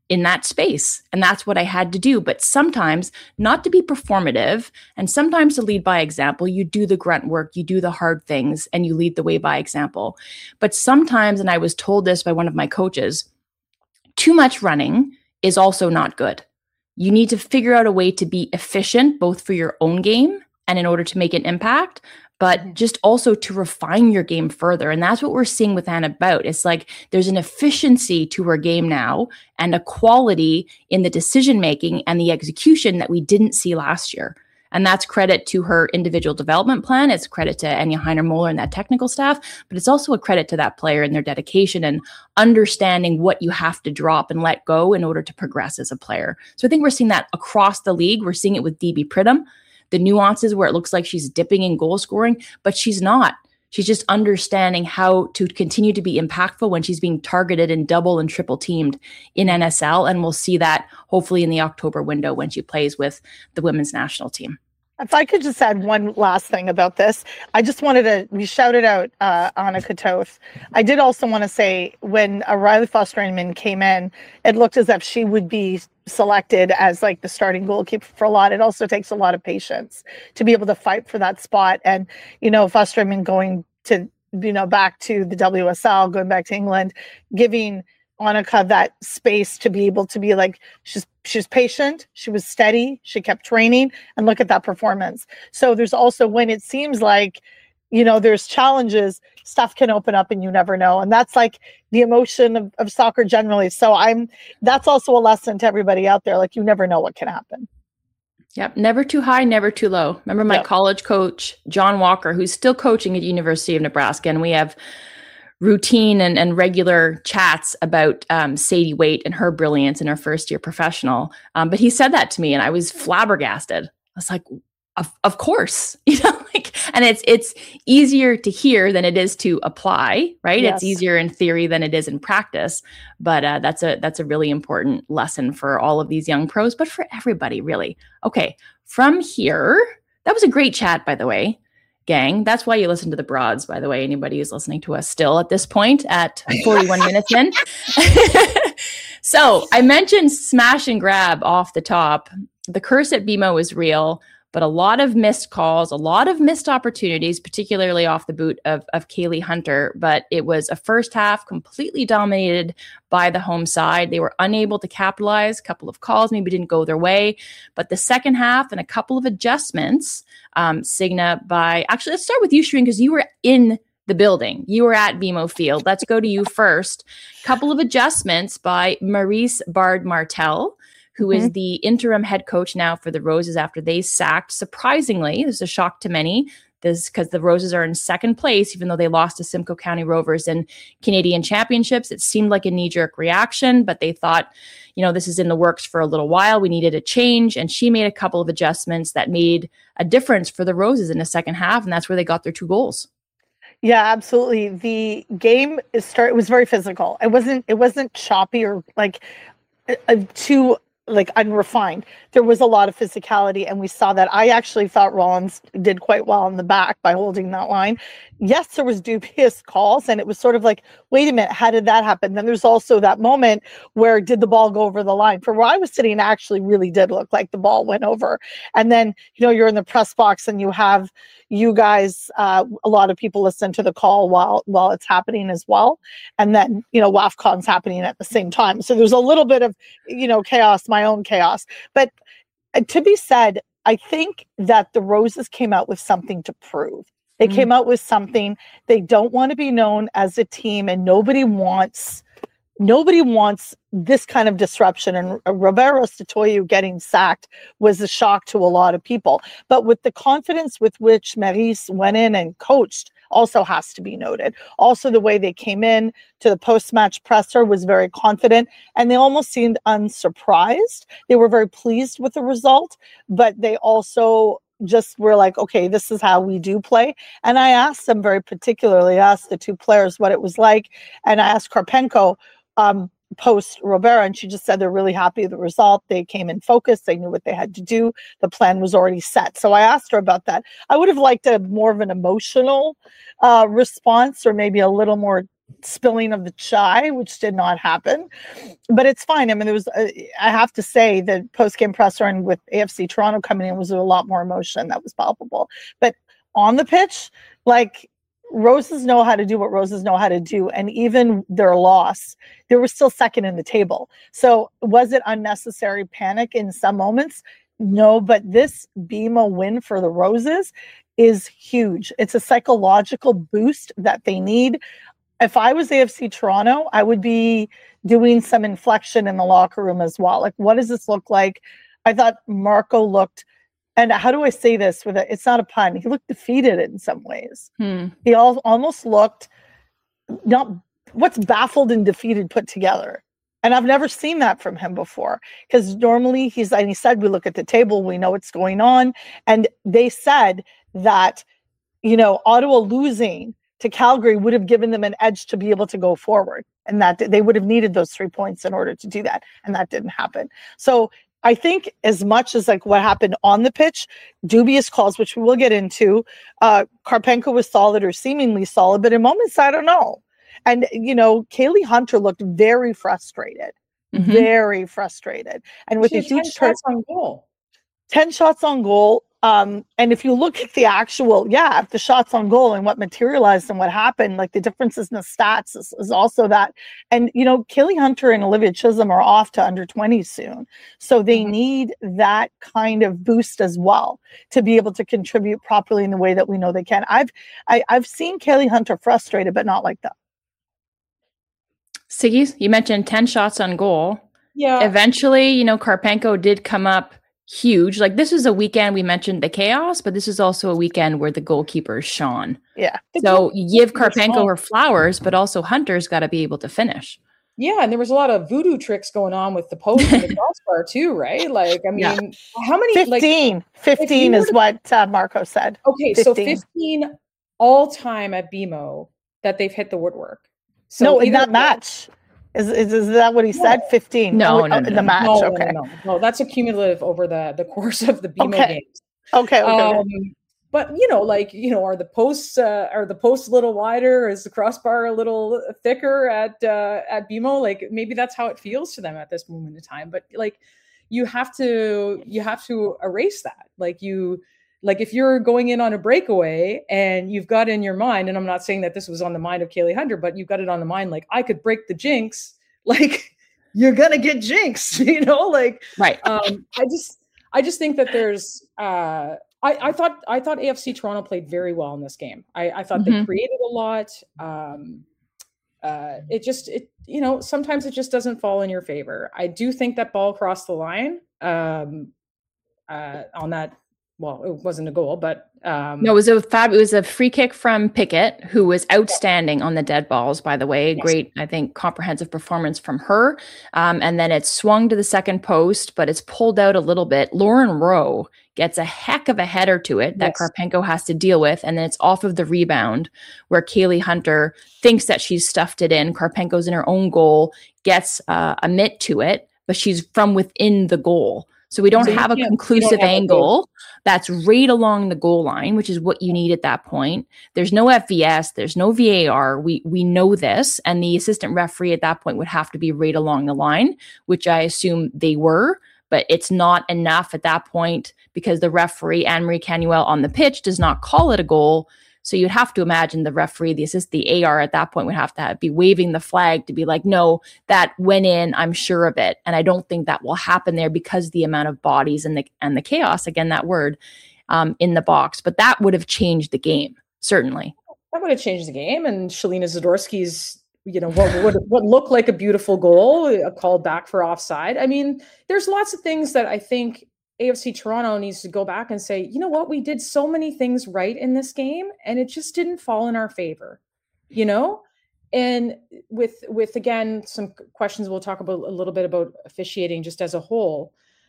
in that space. And that's what I had to do. But sometimes, not to be performative, and sometimes to lead by example, you do the grunt work, you do the hard things, and you lead the way by example. But sometimes, and I was told this by one of my coaches, too much running is also not good. You need to figure out a way to be efficient, both for your own game and in order to make an impact, but just also to refine your game further. And that's what we're seeing with Anna Bout. It's like there's an efficiency to her game now and a quality in the decision-making and the execution that we didn't see last year. And that's credit to her individual development plan. It's credit to Anya Heiner-Moeller and that technical staff, but it's also a credit to that player and their dedication and understanding what you have to drop and let go in order to progress as a player. So I think we're seeing that across the league. We're seeing it with D B Pridham. The nuances where it looks like she's dipping in goal scoring, but she's not. She's just understanding how to continue to be impactful when she's being targeted and double and triple teamed in N S L. And we'll see that hopefully in the October window when she plays with the women's national team. If I could just add one last thing about this, I just wanted to, we shouted out uh, Annika Toth. I did also want to say when uh, Riley Foster-Inman came in, it looked as if she would be selected as like the starting goalkeeper for a lot. It also takes a lot of patience to be able to fight for that spot. And, you know, Foster-Inman going to, you know, back to the W S L, going back to England, giving Annika that space to be able to be like, she's she's patient, she was steady, she kept training, and look at that performance. So there's also when it seems like, you know, there's challenges, stuff can open up and you never know. And that's like the emotion of, of soccer generally. So I'm, that's also a lesson to everybody out there. Like you never know what can happen. Yep. Never too high, never too low. Remember my yep. college coach, John Walker, who's still coaching at University of Nebraska. And we have routine and, and regular chats about um, Sadie Waite and her brilliance in her first year professional. Um, but he said that to me and I was flabbergasted. I was like, of, of course, you know, like, and it's, it's easier to hear than it is to apply, right? Yes. It's easier in theory than it is in practice, but uh, that's a, that's a really important lesson for all of these young pros, but for everybody really. Okay. From here, that was a great chat, by the way. Gang. That's why you listen to the Broads, by the way, anybody who's listening to us still at this point at forty-one minutes in. So I mentioned smash and grab off the top. The curse at B M O is real, but a lot of missed calls, a lot of missed opportunities, particularly off the boot of, of Kaylee Hunter. But it was a first half completely dominated by the home side. They were unable to capitalize. A couple of calls maybe didn't go their way. But the second half and a couple of adjustments, um, Cigna by, actually, let's start with you, Shireen, because you were in the building. You were at B M O Field. Let's go to you first. Couple of adjustments by Maurice Bard-Martel, who mm-hmm. is the interim head coach now for the Roses after they sacked, surprisingly, this is a shock to many, this because the Roses are in second place, even though they lost to Simcoe County Rovers in Canadian Championships. It seemed like a knee-jerk reaction, but they thought, you know, this is in the works for a little while. We needed a change, and she made a couple of adjustments that made a difference for the Roses in the second half, and that's where they got their two goals. Yeah, absolutely. The game is start. It was very physical. It wasn't. It wasn't choppy or like uh, too like unrefined. There was a lot of physicality, and we saw that. I actually thought Rollins did quite well in the back by holding that line. Yes, there was dubious calls, and it was sort of like, wait a minute, how did that happen? Then there's also that moment where did the ball go over the line? For where I was sitting, it actually really did look like the ball went over. And then, you know, you're in the press box and you have you guys, uh, a lot of people listen to the call while while it's happening as well. And then, you know, WAFCON's happening at the same time. So there's a little bit of, you know, chaos, my own chaos. But uh, to be said, I think that the Roses came out with something to prove. They mm-hmm. came out with something. They don't want to be known as a team, and nobody wants nobody wants this kind of disruption. And Roberto Statoiu getting sacked was a shock to a lot of people. But with the confidence with which Maurice went in and coached also has to be noted. Also, the way they came in to the post-match presser was very confident, and they almost seemed unsurprised. They were very pleased with the result, but they also just were like, okay, this is how we do play. And I asked them very particularly, I asked the two players what it was like. And I asked Karpenko um, post Roberto, and she just said they're really happy with the result. They came in focused. They knew what they had to do. The plan was already set. So I asked her about that. I would have liked a more of an emotional uh, response, or maybe a little more spilling of the chai, which did not happen. But it's fine. I mean, there was, uh, I have to say, the post-game press run with A F C Toronto coming in was a lot more emotion that was palpable. But on the pitch, like, Roses know how to do what Roses know how to do. And even their loss, they were still second in the table. So was it unnecessary panic in some moments? No, but this B M O win for the Roses is huge. It's a psychological boost that they need. If I was A F C Toronto, I would be doing some inflection in the locker room as well. Like, what does this look like? I thought Marco looked, and how do I say this with it? It's not a pun. He looked defeated in some ways. Hmm. He all, almost looked not what's baffled and defeated put together. And I've never seen that from him before, because normally he's, and he said, we look at the table, we know what's going on. And they said that, you know, Ottawa losing to Calgary would have given them an edge to be able to go forward, and that they would have needed those three points in order to do that. And that didn't happen. So I think as much as like what happened on the pitch, dubious calls, which we will get into, uh, Karpenko was solid or seemingly solid, but in moments, I don't know. And, you know, Kaylee Hunter looked very frustrated, mm-hmm. very frustrated. And with she a huge ten shots on goal. ten shots on goal. Um, and if you look at the actual, yeah, the shots on goal and what materialized and what happened, like the differences in the stats is, is also that. And, you know, Kaylee Hunter and Olivia Chisholm are off to under twenty soon. So they mm-hmm. need that kind of boost as well to be able to contribute properly in the way that we know they can. I've, I, I've seen Kaylee Hunter frustrated, but not like that. Siggy, you mentioned ten shots on goal. Yeah. Eventually, you know, Karpenko did come up huge. Like, this is a weekend, we mentioned the chaos, but this is also a weekend where the goalkeeper shone. Yeah. So you give Karpenko her flowers, but also Hunter's got to be able to finish. Yeah, and there was a lot of voodoo tricks going on with the post and the crossbar too, right? Like, I mean, yeah. how many? fifteen. Like, fifteen is to, what uh, Marco said. Okay, fifteen. So fifteen all time at B M O that they've hit the woodwork. So no, in that match. Is, is is that what he no. said? fifteen? No, oh, no, in no, the match. No, okay. No, no, no, that's a cumulative over the, the course of the B M O okay. games. Okay, okay. Um, okay. But, you know, like, you know, are the posts uh, are the posts a little wider? Is the crossbar a little thicker at uh, at B M O? Like, maybe that's how it feels to them at this moment in time. But like, you have to you have to erase that. Like you. Like if you're going in on a breakaway and you've got in your mind, and I'm not saying that this was on the mind of Kaylee Hunter, but you've got it on the mind, like I could break the jinx, like you're going to get jinxed, you know, like, right. Um, I just, I just think that there's, uh, I, I thought, I thought A F C Toronto played very well in this game. I, I thought mm-hmm. they created a lot. Um, uh, it just, it, you know, sometimes it just doesn't fall in your favor. I do think that ball crossed the line um, uh, on that. Well, it wasn't a goal, but um, no, it was a fab. It was a free kick from Pickett, who was outstanding on the dead balls. By the way, yes. Great, I think, comprehensive performance from her. Um, and then it swung to the second post, but it's pulled out a little bit. Lauren Rowe gets a heck of a header to it that yes. Karpenko has to deal with, and then it's off of the rebound where Kaylee Hunter thinks that she's stuffed it in. Karpenko's in her own goal, gets uh, a mitt to it, but she's from within the goal. So we don't so have a conclusive have angle that's right along the goal line, which is what you need at that point. There's no F V S. There's no V A R. We we know this. And the assistant referee at that point would have to be right along the line, which I assume they were. But it's not enough at that point because the referee, Anne-Marie Canuel, on the pitch does not call it a goal. So you'd have to imagine the referee, the assist, the A R at that point would have to have, be waving the flag to be like, no, that went in, I'm sure of it. And I don't think that will happen there because the amount of bodies and the and the chaos, again, that word, um, in the box. But that would have changed the game, certainly. That would have changed the game. And Shelina Zadorsky's, you know, what would what looked like a beautiful goal, a call back for offside. I mean, there's lots of things that I think A F C Toronto needs to go back and say, you know what, we did so many things right in this game and it just didn't fall in our favor, you know? And with, with again, some questions we'll talk about a little bit about officiating just as a whole.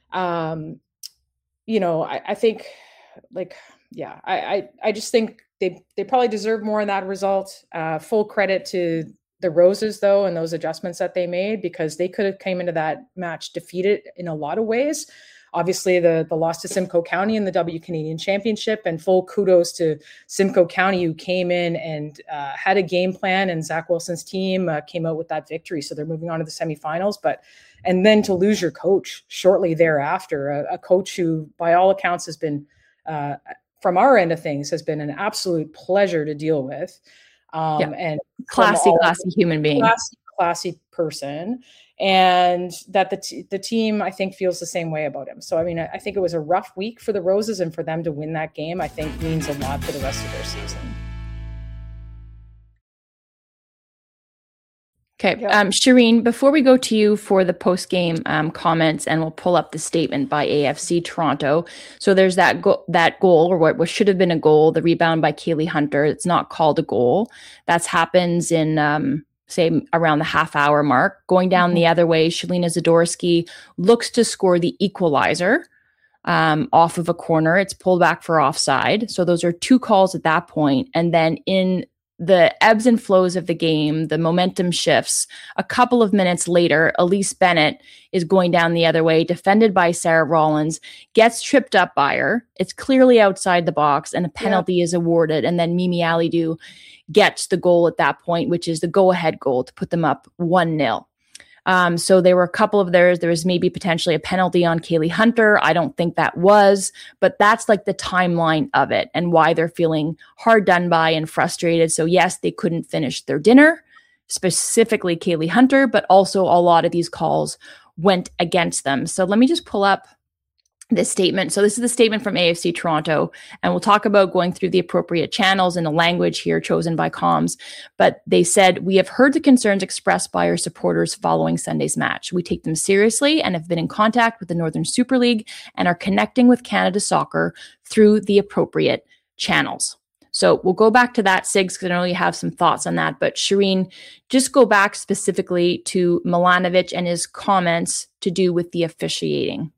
Um, you know, I, I think like, yeah, I, I, I just think they, they probably deserve more in that result. Uh, full credit to the Roses though, and those adjustments that they made, because they could have came into that match defeated in a lot of ways. obviously the, the loss to Simcoe County in the W Canadian Championship, and full kudos to Simcoe County, who came in and uh, had a game plan, and Zach Wilson's team uh, came out with that victory. So they're moving on to the semifinals. But and then to lose your coach shortly thereafter, a, a coach who by all accounts has been, uh, from our end of things, has been an absolute pleasure to deal with. Um, yeah. And classy, classy human being. Classy, classy person. And that the t- the team, I think, feels the same way about him. So, I mean, I, I think it was a rough week for the Roses, and for them to win that game, I think means a lot for the rest of their season. Okay. Um, Shireen, before we go to you for the post-game um, comments, and we'll pull up the statement by A F C Toronto. So there's that, go- that goal, or what, what should have been a goal, the rebound by Kaylee Hunter. It's not called a goal. That's happens in... Um, say around the half hour mark. Going down mm-hmm. the other way, Shelina Zadorsky looks to score the equalizer um, off of a corner. It's pulled back for offside. So those are two calls at that point. And then in the ebbs and flows of the game, the momentum shifts. A couple of minutes later, Elise Bennett is going down the other way, defended by Sarah Rollins, gets tripped up by her. It's clearly outside the box, and a penalty yeah. is awarded. And then Mimi Alidu gets the goal at that point, which is the go-ahead goal to put them up one nil. Um, so there were a couple of theirs. There was maybe potentially a penalty on Kaylee Hunter. I don't think that was, but that's like the timeline of it and why they're feeling hard done by and frustrated. So yes, they couldn't finish their dinner, specifically Kaylee Hunter, but also a lot of these calls went against them. So let me just pull up this statement. So this is the statement from A F C Toronto, and we'll talk about going through the appropriate channels and the language here chosen by comms. But they said, "We have heard the concerns expressed by our supporters following Sunday's match. We take them seriously and have been in contact with the Northern Super League and are connecting with Canada Soccer through the appropriate channels." So we'll go back to that, Sigs, because I know you have some thoughts on that. But Shireen, just go back specifically to Milanovic and his comments to do with the officiating.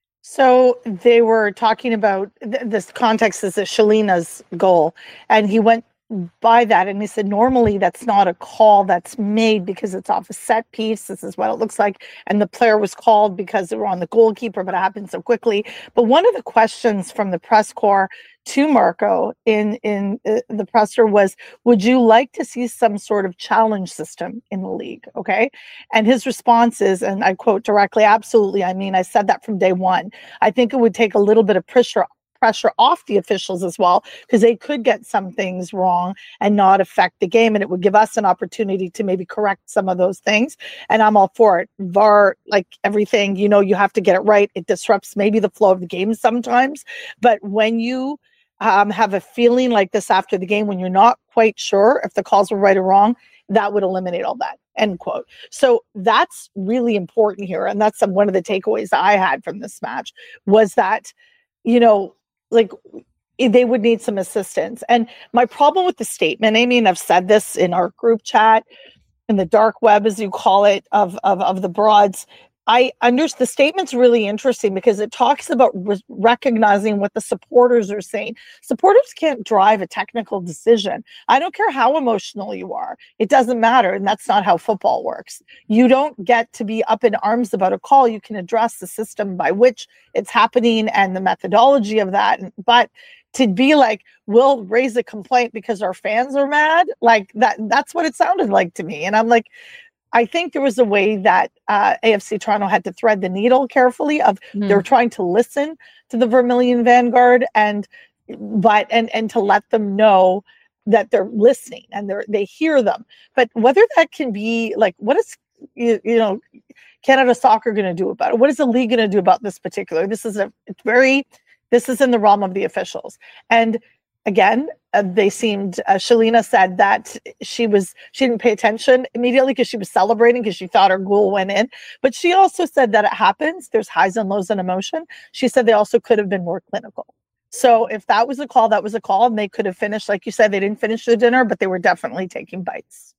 So they were talking about th- this context is Shelina's goal, and he went by that and he said, normally that's not a call that's made because it's off a set piece. This is what it looks like. And the player was called because they were on the goalkeeper, but it happened so quickly. But one of the questions from the press corps to Marco in, in uh, the presser was, would you like to see some sort of challenge system in the league? Okay. And his response is, and I quote directly, absolutely. I mean, I said that from day one. I think it would take a little bit of pressure pressure off the officials as well, because they could get some things wrong and not affect the game, and it would give us an opportunity to maybe correct some of those things. And I'm all for it. V A R, like everything, you know, you have to get it right. It disrupts maybe the flow of the game sometimes, but when you um, have a feeling like this after the game, when you're not quite sure if the calls were right or wrong, that would eliminate all that, end quote. So that's really important here. And that's some, one of the takeaways I had from this match was that, you know, like they would need some assistance. And my problem with the statement, Amy, and I've said this in our group chat, in the dark web, as you call it, of, of, of the Broads, I understand the statement's really interesting because it talks about re- recognizing what the supporters are saying. Supporters can't drive a technical decision. I don't care how emotional you are. It doesn't matter. And that's not how football works. You don't get to be up in arms about a call. You can address the system by which it's happening and the methodology of that. But to be like, we'll raise a complaint because our fans are mad, like that, that's what it sounded like to me. And I'm like, I think there was a way that uh, A F C Toronto had to thread the needle carefully of mm. they were trying to listen to the Vermilion Vanguard and but and and to let them know that they're listening and they're they hear them. But whether that can be like, what is you, you know Canada Soccer going to do about it? What is the league going to do about this particular? This is a it's very this is in the realm of the officials. And again, uh, they seemed, uh, Shelina said that she was, she didn't pay attention immediately because she was celebrating because she thought her goal went in. But she also said that it happens. There's highs and lows in emotion. She said they also could have been more clinical. So if that was a call, that was a call, and they could have finished, like you said, they didn't finish the dinner, but they were definitely taking bites.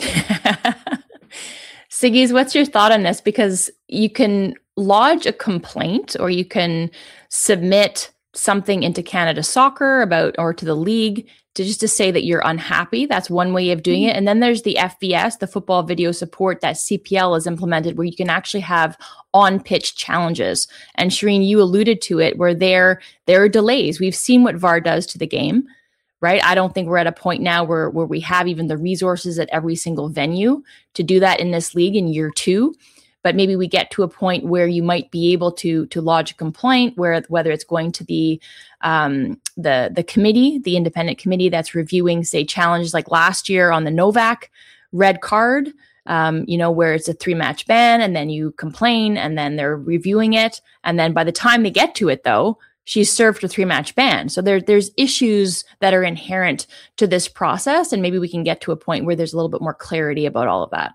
Siggy's, what's your thought on this? Because you can lodge a complaint or you can submit something into Canada Soccer about, or to the league, to just to say that you're unhappy. That's one way of doing it. And then there's the F B S, the football video support that C P L has implemented, where you can actually have on-pitch challenges. And Shireen, you alluded to it, where there, there are delays. We've seen what V A R does to the game, right? I don't think we're at a point now where, where we have even the resources at every single venue to do that in this league in year two. But maybe we get to a point where you might be able to to lodge a complaint, where whether it's going to the um, the the committee, the independent committee that's reviewing, say, challenges like last year on the Novak red card, um, you know, where it's a three match ban, and then you complain, and then they're reviewing it, and then by the time they get to it, though, she's served a three match ban. So there there's issues that are inherent to this process, and maybe we can get to a point where there's a little bit more clarity about all of that.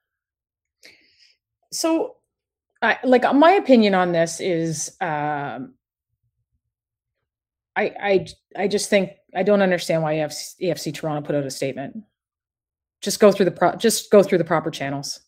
So, I, like my opinion on this is, um, I, I, I just think I don't understand why A F C Toronto put out a statement. Just go through the pro- just go through the proper channels.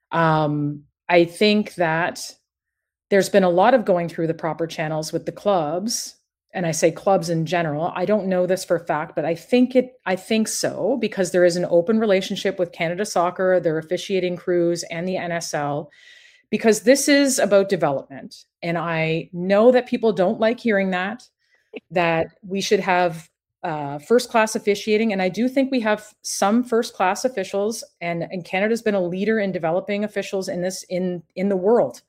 Um, I think that there's been a lot of going through the proper channels with the clubs, and I say clubs in general. I don't know this for a fact, but I think it. I think so, because there is an open relationship with Canada Soccer, their officiating crews, and the N S L, because this is about development. And I know that people don't like hearing that, that we should have uh, first-class officiating. And I do think we have some first-class officials, and, and Canada's been a leader in developing officials in this in in the world.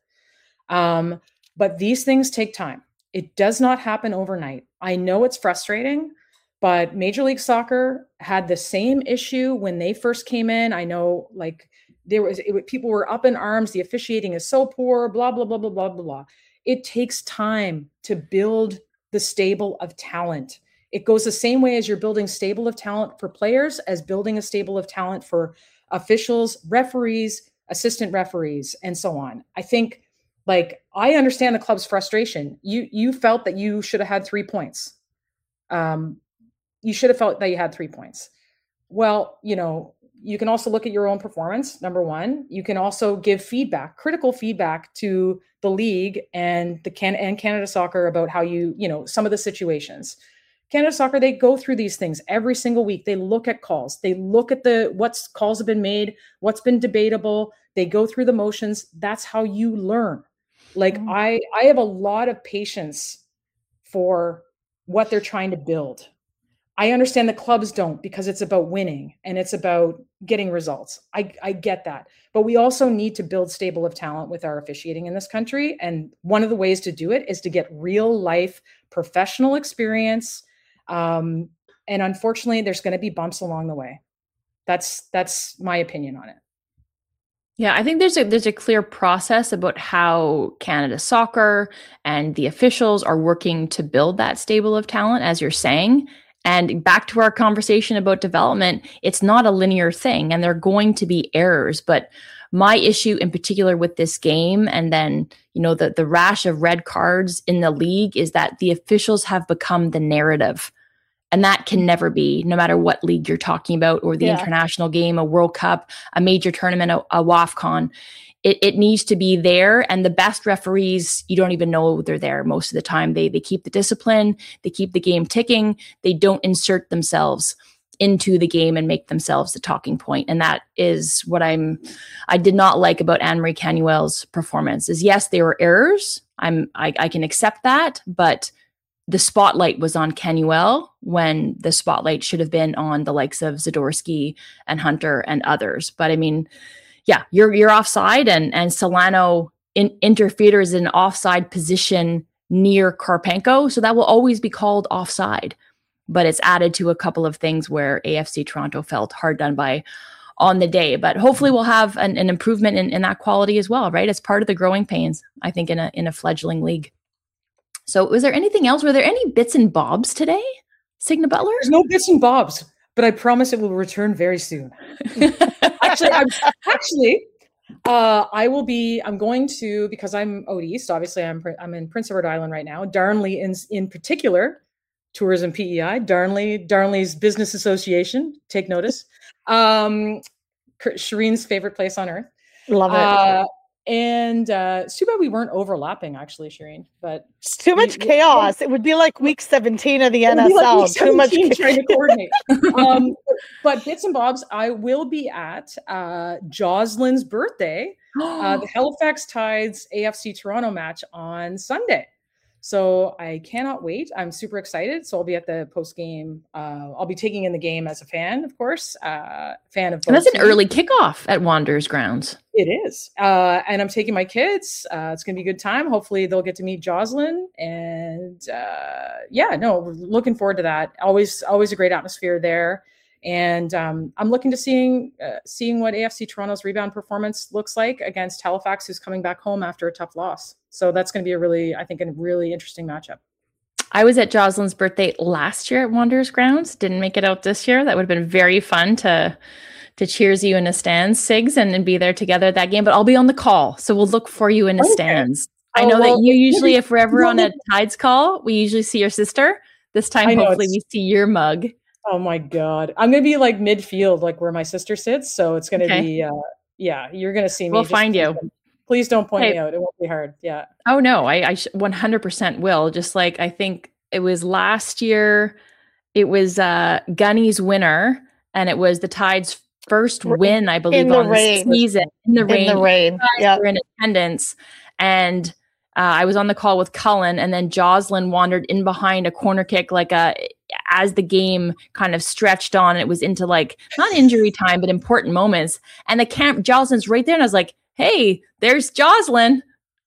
Um, but these things take time. It does not happen overnight. I know it's frustrating, but Major League Soccer had the same issue when they first came in. I know, like, there was it, people were up in arms. The officiating is so poor, blah, blah, blah, blah, blah, blah. It takes time to build the stable of talent. It goes the same way as you're building stable of talent for players, as building a stable of talent for officials, referees, assistant referees, and so on. I think, like, I understand the club's frustration. You you felt that you should have had three points. Um, you should have felt that you had three points. Well, you know, you can also look at your own performance, number one. You can also give feedback, critical feedback to the league and the Can and Canada Soccer about how you, you know, some of the situations. Canada Soccer, they go through these things every single week. They look at calls. They look at the what's calls have been made, what's been debatable. They go through the motions. That's how you learn. Like, mm-hmm. I, I have a lot of patience for what they're trying to build. I understand the clubs don't, because it's about winning and it's about getting results. I, I get that. But we also need to build stable of talent with our officiating in this country. And one of the ways to do it is to get real life professional experience. Um, and unfortunately, there's going to be bumps along the way. That's that's my opinion on it. Yeah, I think there's a there's a clear process about how Canada Soccer and the officials are working to build that stable of talent, as you're saying. And back to our conversation about development, it's not a linear thing, and there are going to be errors. But my issue in particular with this game, and then, you know, the, the rash of red cards in the league, is that the officials have become the narrative. And that can never be, no matter what league you're talking about, or the yeah. international game, a World Cup, a major tournament, a, a WAFCON. It, it needs to be there. And the best referees, you don't even know they're there most of the time. They they keep the discipline, they keep the game ticking. They don't insert themselves into the game and make themselves the talking point. And that is what I'm, I did not like about Anne-Marie Canuel's performance. Is yes, there were errors. I'm, I, I can accept that, but the spotlight was on Canuel when the spotlight should have been on the likes of Zadorsky and Hunter and others. But I mean, yeah, you're you're offside, and and Solano in, interferes in an offside position near Karpenko, so that will always be called offside. But it's added to a couple of things where A F C Toronto felt hard done by on the day. But hopefully we'll have an, an improvement in, in that quality as well, right? It's part of the growing pains, I think, in a in a fledgling league. So was there anything else? Were there any bits and bobs today, Signa Butler? There's no bits and bobs, but I promise it will return very soon. actually, I'm, actually, uh, I will be, I'm going to, because I'm out east, obviously I'm I'm in Prince Edward Island right now, Darnley in, in particular, Tourism P E I, Darnley, Darnley's Business Association, take notice. Um, Shireen's favorite place on earth. Love it. Uh, and uh, it's too bad we weren't overlapping, actually, Shireen. But it's too much we, chaos. It would be like week seventeen of the N S L. Like too much trying to coordinate. um, but bits and bobs, I will be at uh, Jocelyn's birthday, uh, the Halifax Tides A F C Toronto match on Sunday. So I cannot wait. I'm super excited. So I'll be at the post game. Uh, I'll be taking in the game as a fan, of course. Uh, fan of. And that's an early kickoff at Wanderers grounds. It is, uh, and I'm taking my kids. Uh, it's going to be a good time. Hopefully, they'll get to meet Jocelyn. And uh, yeah, no, we're looking forward to that. Always, always a great atmosphere there. And um, I'm looking to seeing uh, seeing what A F C Toronto's rebound performance looks like against Halifax, who's coming back home after a tough loss. So that's going to be a really, I think, a really interesting matchup. I was at Jocelyn's birthday last year at Wanderers grounds. Didn't make it out this year. That would have been very fun to to cheers you in the stands, Sigs, and, and be there together at that game. But I'll be on the call, so we'll look for you in the okay. stands. Oh, I know well, that you usually, if we're ever on a Tides call, we usually see your sister. This time, know, hopefully, we see your mug. Oh my God. I'm going to be like midfield, like where my sister sits. So it's going to okay. be, uh, yeah, you're going to see me. We'll Just find please you. Don't, please don't point hey. me out. It won't be hard. Yeah. Oh no, I, I sh- one hundred percent will. Just like, I think it was last year, it was uh, Gunny's winner, and it was the Tides' first win, I believe, in the on rain. the season. In the rain. In the rain. Yeah. Were in attendance. And uh, I was on the call with Cullen, and then Jocelyn wandered in behind a corner kick, like a, as the game kind of stretched on, it was into like not injury time, but important moments. And the camp, Jocelyn's right there. And I was like, hey, there's Jocelyn.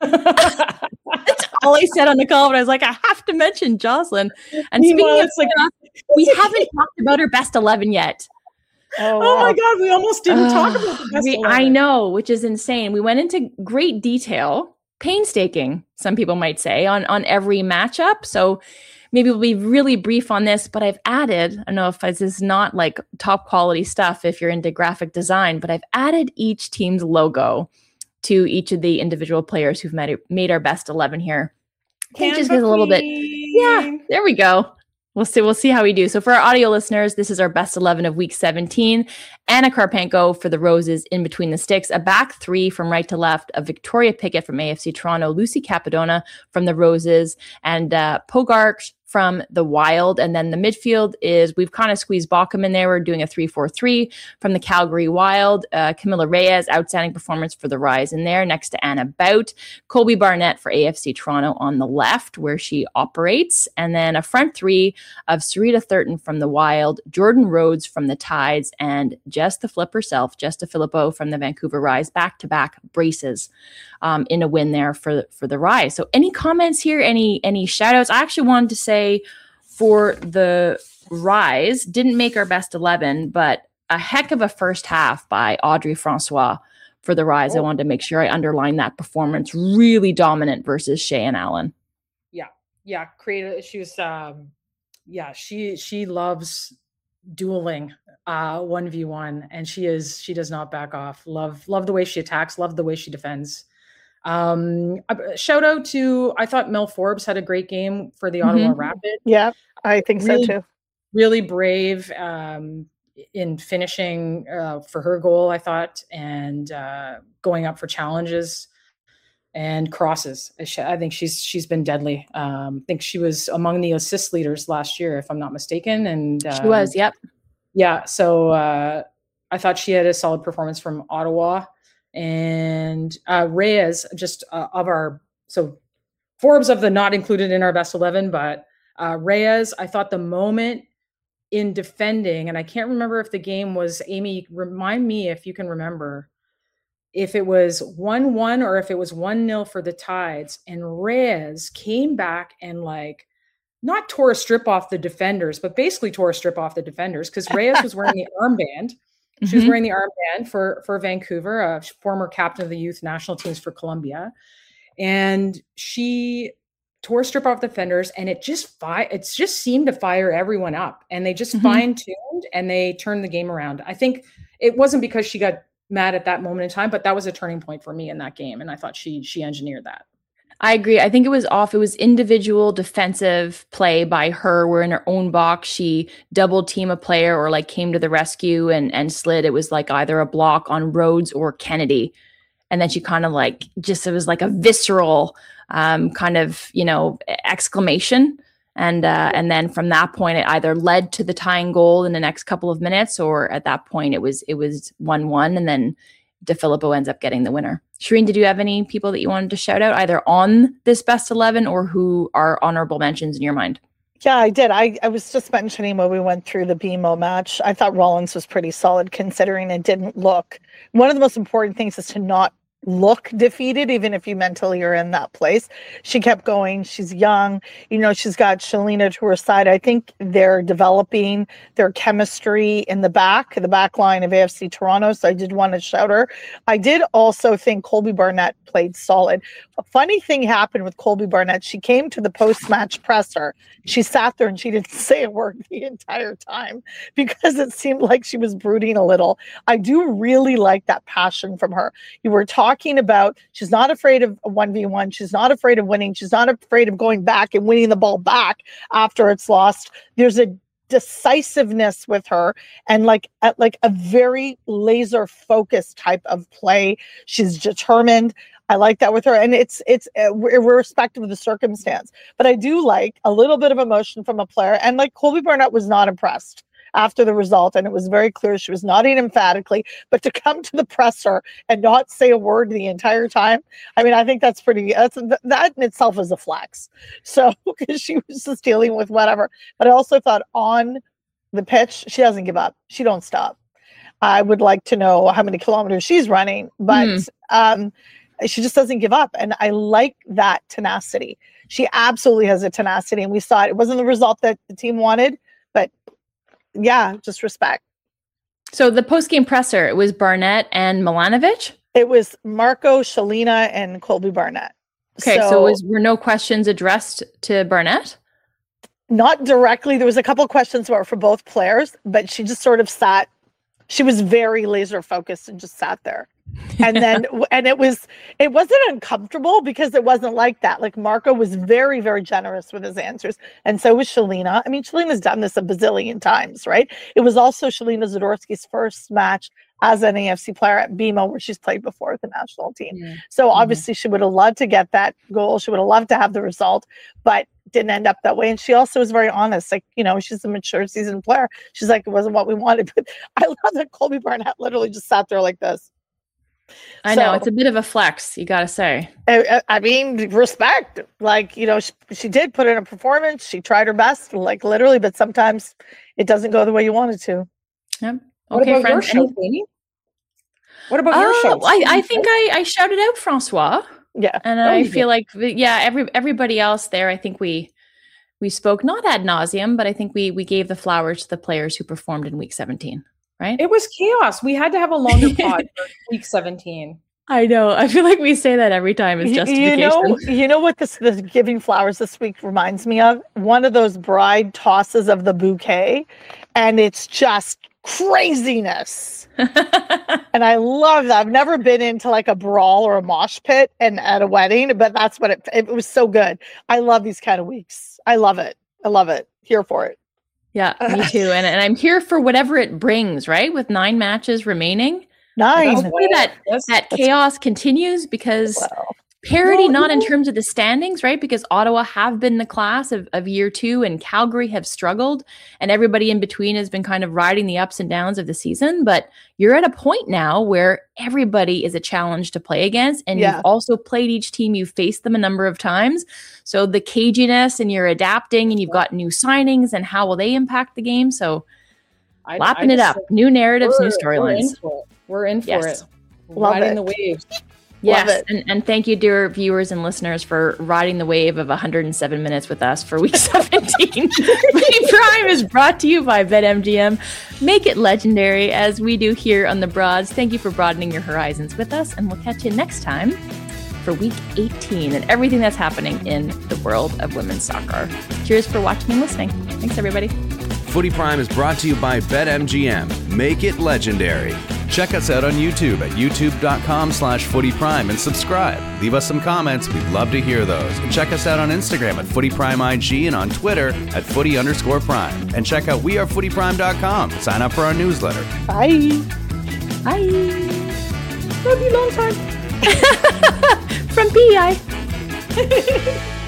That's all I said on the call. But I was like, I have to mention Jocelyn. And speaking Meanwhile, of like, we haven't talked about her best eleven yet. Oh, wow. Oh my God, we almost didn't uh, talk about the best we, eleven. I know, which is insane. We went into great detail, painstaking, some people might say, on, on every matchup. So maybe we'll be really brief on this, but I've added, I don't know if this is not like top quality stuff if you're into graphic design, but I've added each team's logo to each of the individual players who've made, made our best eleven here. I think just gives a little bit. Yeah, there we go. We'll see. We'll see how we do. So for our audio listeners, this is our best eleven of week seventeen. Anna Karpenko for the Roses in between the sticks. A back three from right to left of Victoria Pickett from A F C Toronto, Lucy Capadona from the Roses, and uh, Pogarch from the Wild. And then the midfield is, we've kind of squeezed Bauckham in there. We're doing a three four three from the Calgary Wild. Uh, Camilla Reyes, outstanding performance for the Rise in there, next to Anna Bout. Colby Barnett for A F C Toronto on the left, where she operates. And then a front three of Sarita Thurton from the Wild, Jordan Rhodes from the Tides, and Jess the Flip herself, Jess DeFilippo from the Vancouver Rise, back-to-back braces um, in a win there for, for the Rise. So any comments here? Any, any shout-outs? I actually wanted to say, for the Rise, didn't make our best eleven, but a heck of a first half by Audrey Francois for the Rise. Oh. I wanted to make sure I underline that performance. Really dominant versus Cheyenne Allen. Yeah. Yeah. Creative. She was, um, yeah, she, she loves dueling uh, one v one, and she is, she does not back off. Love, love the way she attacks, love the way she defends. Um, shout out to, I thought Mel Forbes had a great game for the mm-hmm. Ottawa Rapid. Yeah, I think really, so too. Really brave um, in finishing uh, for her goal, I thought, and uh, going up for challenges and crosses. I think she's she's been deadly. Um, I think she was among the assist leaders last year, if I'm not mistaken. And um, she was, yep. Yeah, so uh, I thought she had a solid performance from Ottawa. And uh, Reyes, just uh, of our, so Forbes of the not included in our best eleven, but uh, Reyes, I thought the moment in defending, and I can't remember if the game was, Amy, remind me if you can remember, if it was one one or if it was one nil for the Tides, and Reyes came back and like, not tore a strip off the defenders, but basically tore a strip off the defenders, because Reyes was wearing the armband. She mm-hmm. was wearing the armband for, for Vancouver, a former captain of the youth national teams for Colombia. And she tore a strip off the defenders, and it just fi- it's just seemed to fire everyone up. And they just mm-hmm. fine-tuned, and they turned the game around. I think it wasn't because she got mad at that moment in time, but that was a turning point for me in that game. And I thought she she engineered that. I agree. I think it was off. It was individual defensive play by her, where in her own box, she doubled team a player or like came to the rescue and, and slid. It was like either a block on Rhodes or Kennedy. And then she kind of like, just, it was like a visceral um, kind of, you know, exclamation. And uh, and then from that point, it either led to the tying goal in the next couple of minutes, or at that point it was it was one one, and then DeFilippo ends up getting the winner. Shireen, did you have any people that you wanted to shout out either on this best eleven or who are honorable mentions in your mind? Yeah, I did. I, I was just mentioning when we went through the B M O match, I thought Rollins was pretty solid considering it didn't look. One of the most important things is to not look defeated, even if you mentally are in that place. She kept going. She's young. You know, she's got Shelina to her side. I think they're developing their chemistry in the back, the back line of A F C Toronto. So I did want to shout her. I did also think Colby Barnett played solid. A funny thing happened with Colby Barnett. She came to the post-match presser. She sat there and she didn't say a word the entire time because it seemed like she was brooding a little. I do really like that passion from her. You were talking about she's not afraid of a one v one. She's not afraid of winning. She's not afraid of going back and winning the ball back after it's lost. There's a decisiveness with her and like at like a very laser focused type of play. She's determined. I like that with her, and it's it's uh, irrespective of the circumstance. But I do like a little bit of emotion from a player, and like Colby Barnett was not impressed after the result, and it was very clear she was nodding emphatically. But to come to the presser and not say a word the entire time, I mean, I think that's pretty. That's that in itself is a flex. So because she was just dealing with whatever. But I also thought on the pitch, she doesn't give up. She don't stop. I would like to know how many kilometers she's running, but. Mm. um She just doesn't give up. And I like that tenacity. She absolutely has a tenacity. And we saw it. It wasn't the result that the team wanted, but yeah, just respect. So the post-game presser, it was Barnett and Milanovic? It was Marco, Shelina, and Colby Barnett. Okay, so, so was, were no questions addressed to Barnett? Not directly. There was a couple of questions about for both players, but she just sort of sat. She was very laser focused and just sat there. And then, and it was, it wasn't uncomfortable because it wasn't like that. Like Marco was very, very generous with his answers. And so was Shelina. I mean, Shelina's done this a bazillion times, right? It was also Shelina Zadorsky's first match as an A F C player at B M O where she's played before with the national team. Yeah. So obviously mm-hmm. she would have loved to get that goal. She would have loved to have the result, but didn't end up that way. And she also was very honest. Like, you know, she's a mature seasoned player. She's like, it wasn't what we wanted. But I love that Colby Barnett literally just sat there like this. I so, know it's a bit of a flex, you got to say. I, I mean, respect. Like, you know, she, she did put in a performance. She tried her best, like literally, but sometimes it doesn't go the way you want it to. Yep. What okay, about friends. Your show, Amy? What about uh, your show? I, I think I, I shouted out Francois. Yeah, and I feel like yeah, every everybody else there. I think we we spoke not ad nauseum, but I think we we gave the flowers to the players who performed in week seventeen. Right? It was chaos. We had to have a longer pod for week seventeen. I know. I feel like we say that every time. It's justification. You know, you know what this, this giving flowers this week reminds me of? One of those bride tosses of the bouquet, and it's just craziness. And I love that. I've never been into like a brawl or a mosh pit and at a wedding, but that's what it, it was so good. I love these kind of weeks. I love it. I love it. Here for it. Yeah, me too. And and I'm here for whatever it brings, right? With nine matches remaining. Nine. Hopefully that, yes, that chaos continues because wow. parity, no, not no. in terms of the standings, right? Because Ottawa have been the class of, of year two and Calgary have struggled and everybody in between has been kind of riding the ups and downs of the season. But you're at a point now where everybody is a challenge to play against. And yeah. you've also played each team. You've faced them a number of times. So the caginess and you're adapting and you've got new signings and how will they impact the game? So I, lapping I it up, new narratives, new storylines. We're in for yes. it. Love riding it. the waves. Yes, and, and thank you, dear viewers and listeners, for riding the wave of one hundred seven minutes with us for week seventeen. Footy Prime is brought to you by BetMGM. Make it legendary, as we do here on the Broads. Thank you for broadening your horizons with us, and we'll catch you next time for week eighteen and everything that's happening in the world of women's soccer. Cheers for watching and listening. Thanks, everybody. Footy Prime is brought to you by BetMGM. Make it legendary. Check us out on YouTube at youtube.com slash footyprime and subscribe. Leave us some comments. We'd love to hear those. And check us out on Instagram at footyprimeig and on Twitter at footy underscore prime. And check out we are footy prime dot com. Sign up for our newsletter. Bye. Bye. Love you long time. From P E I.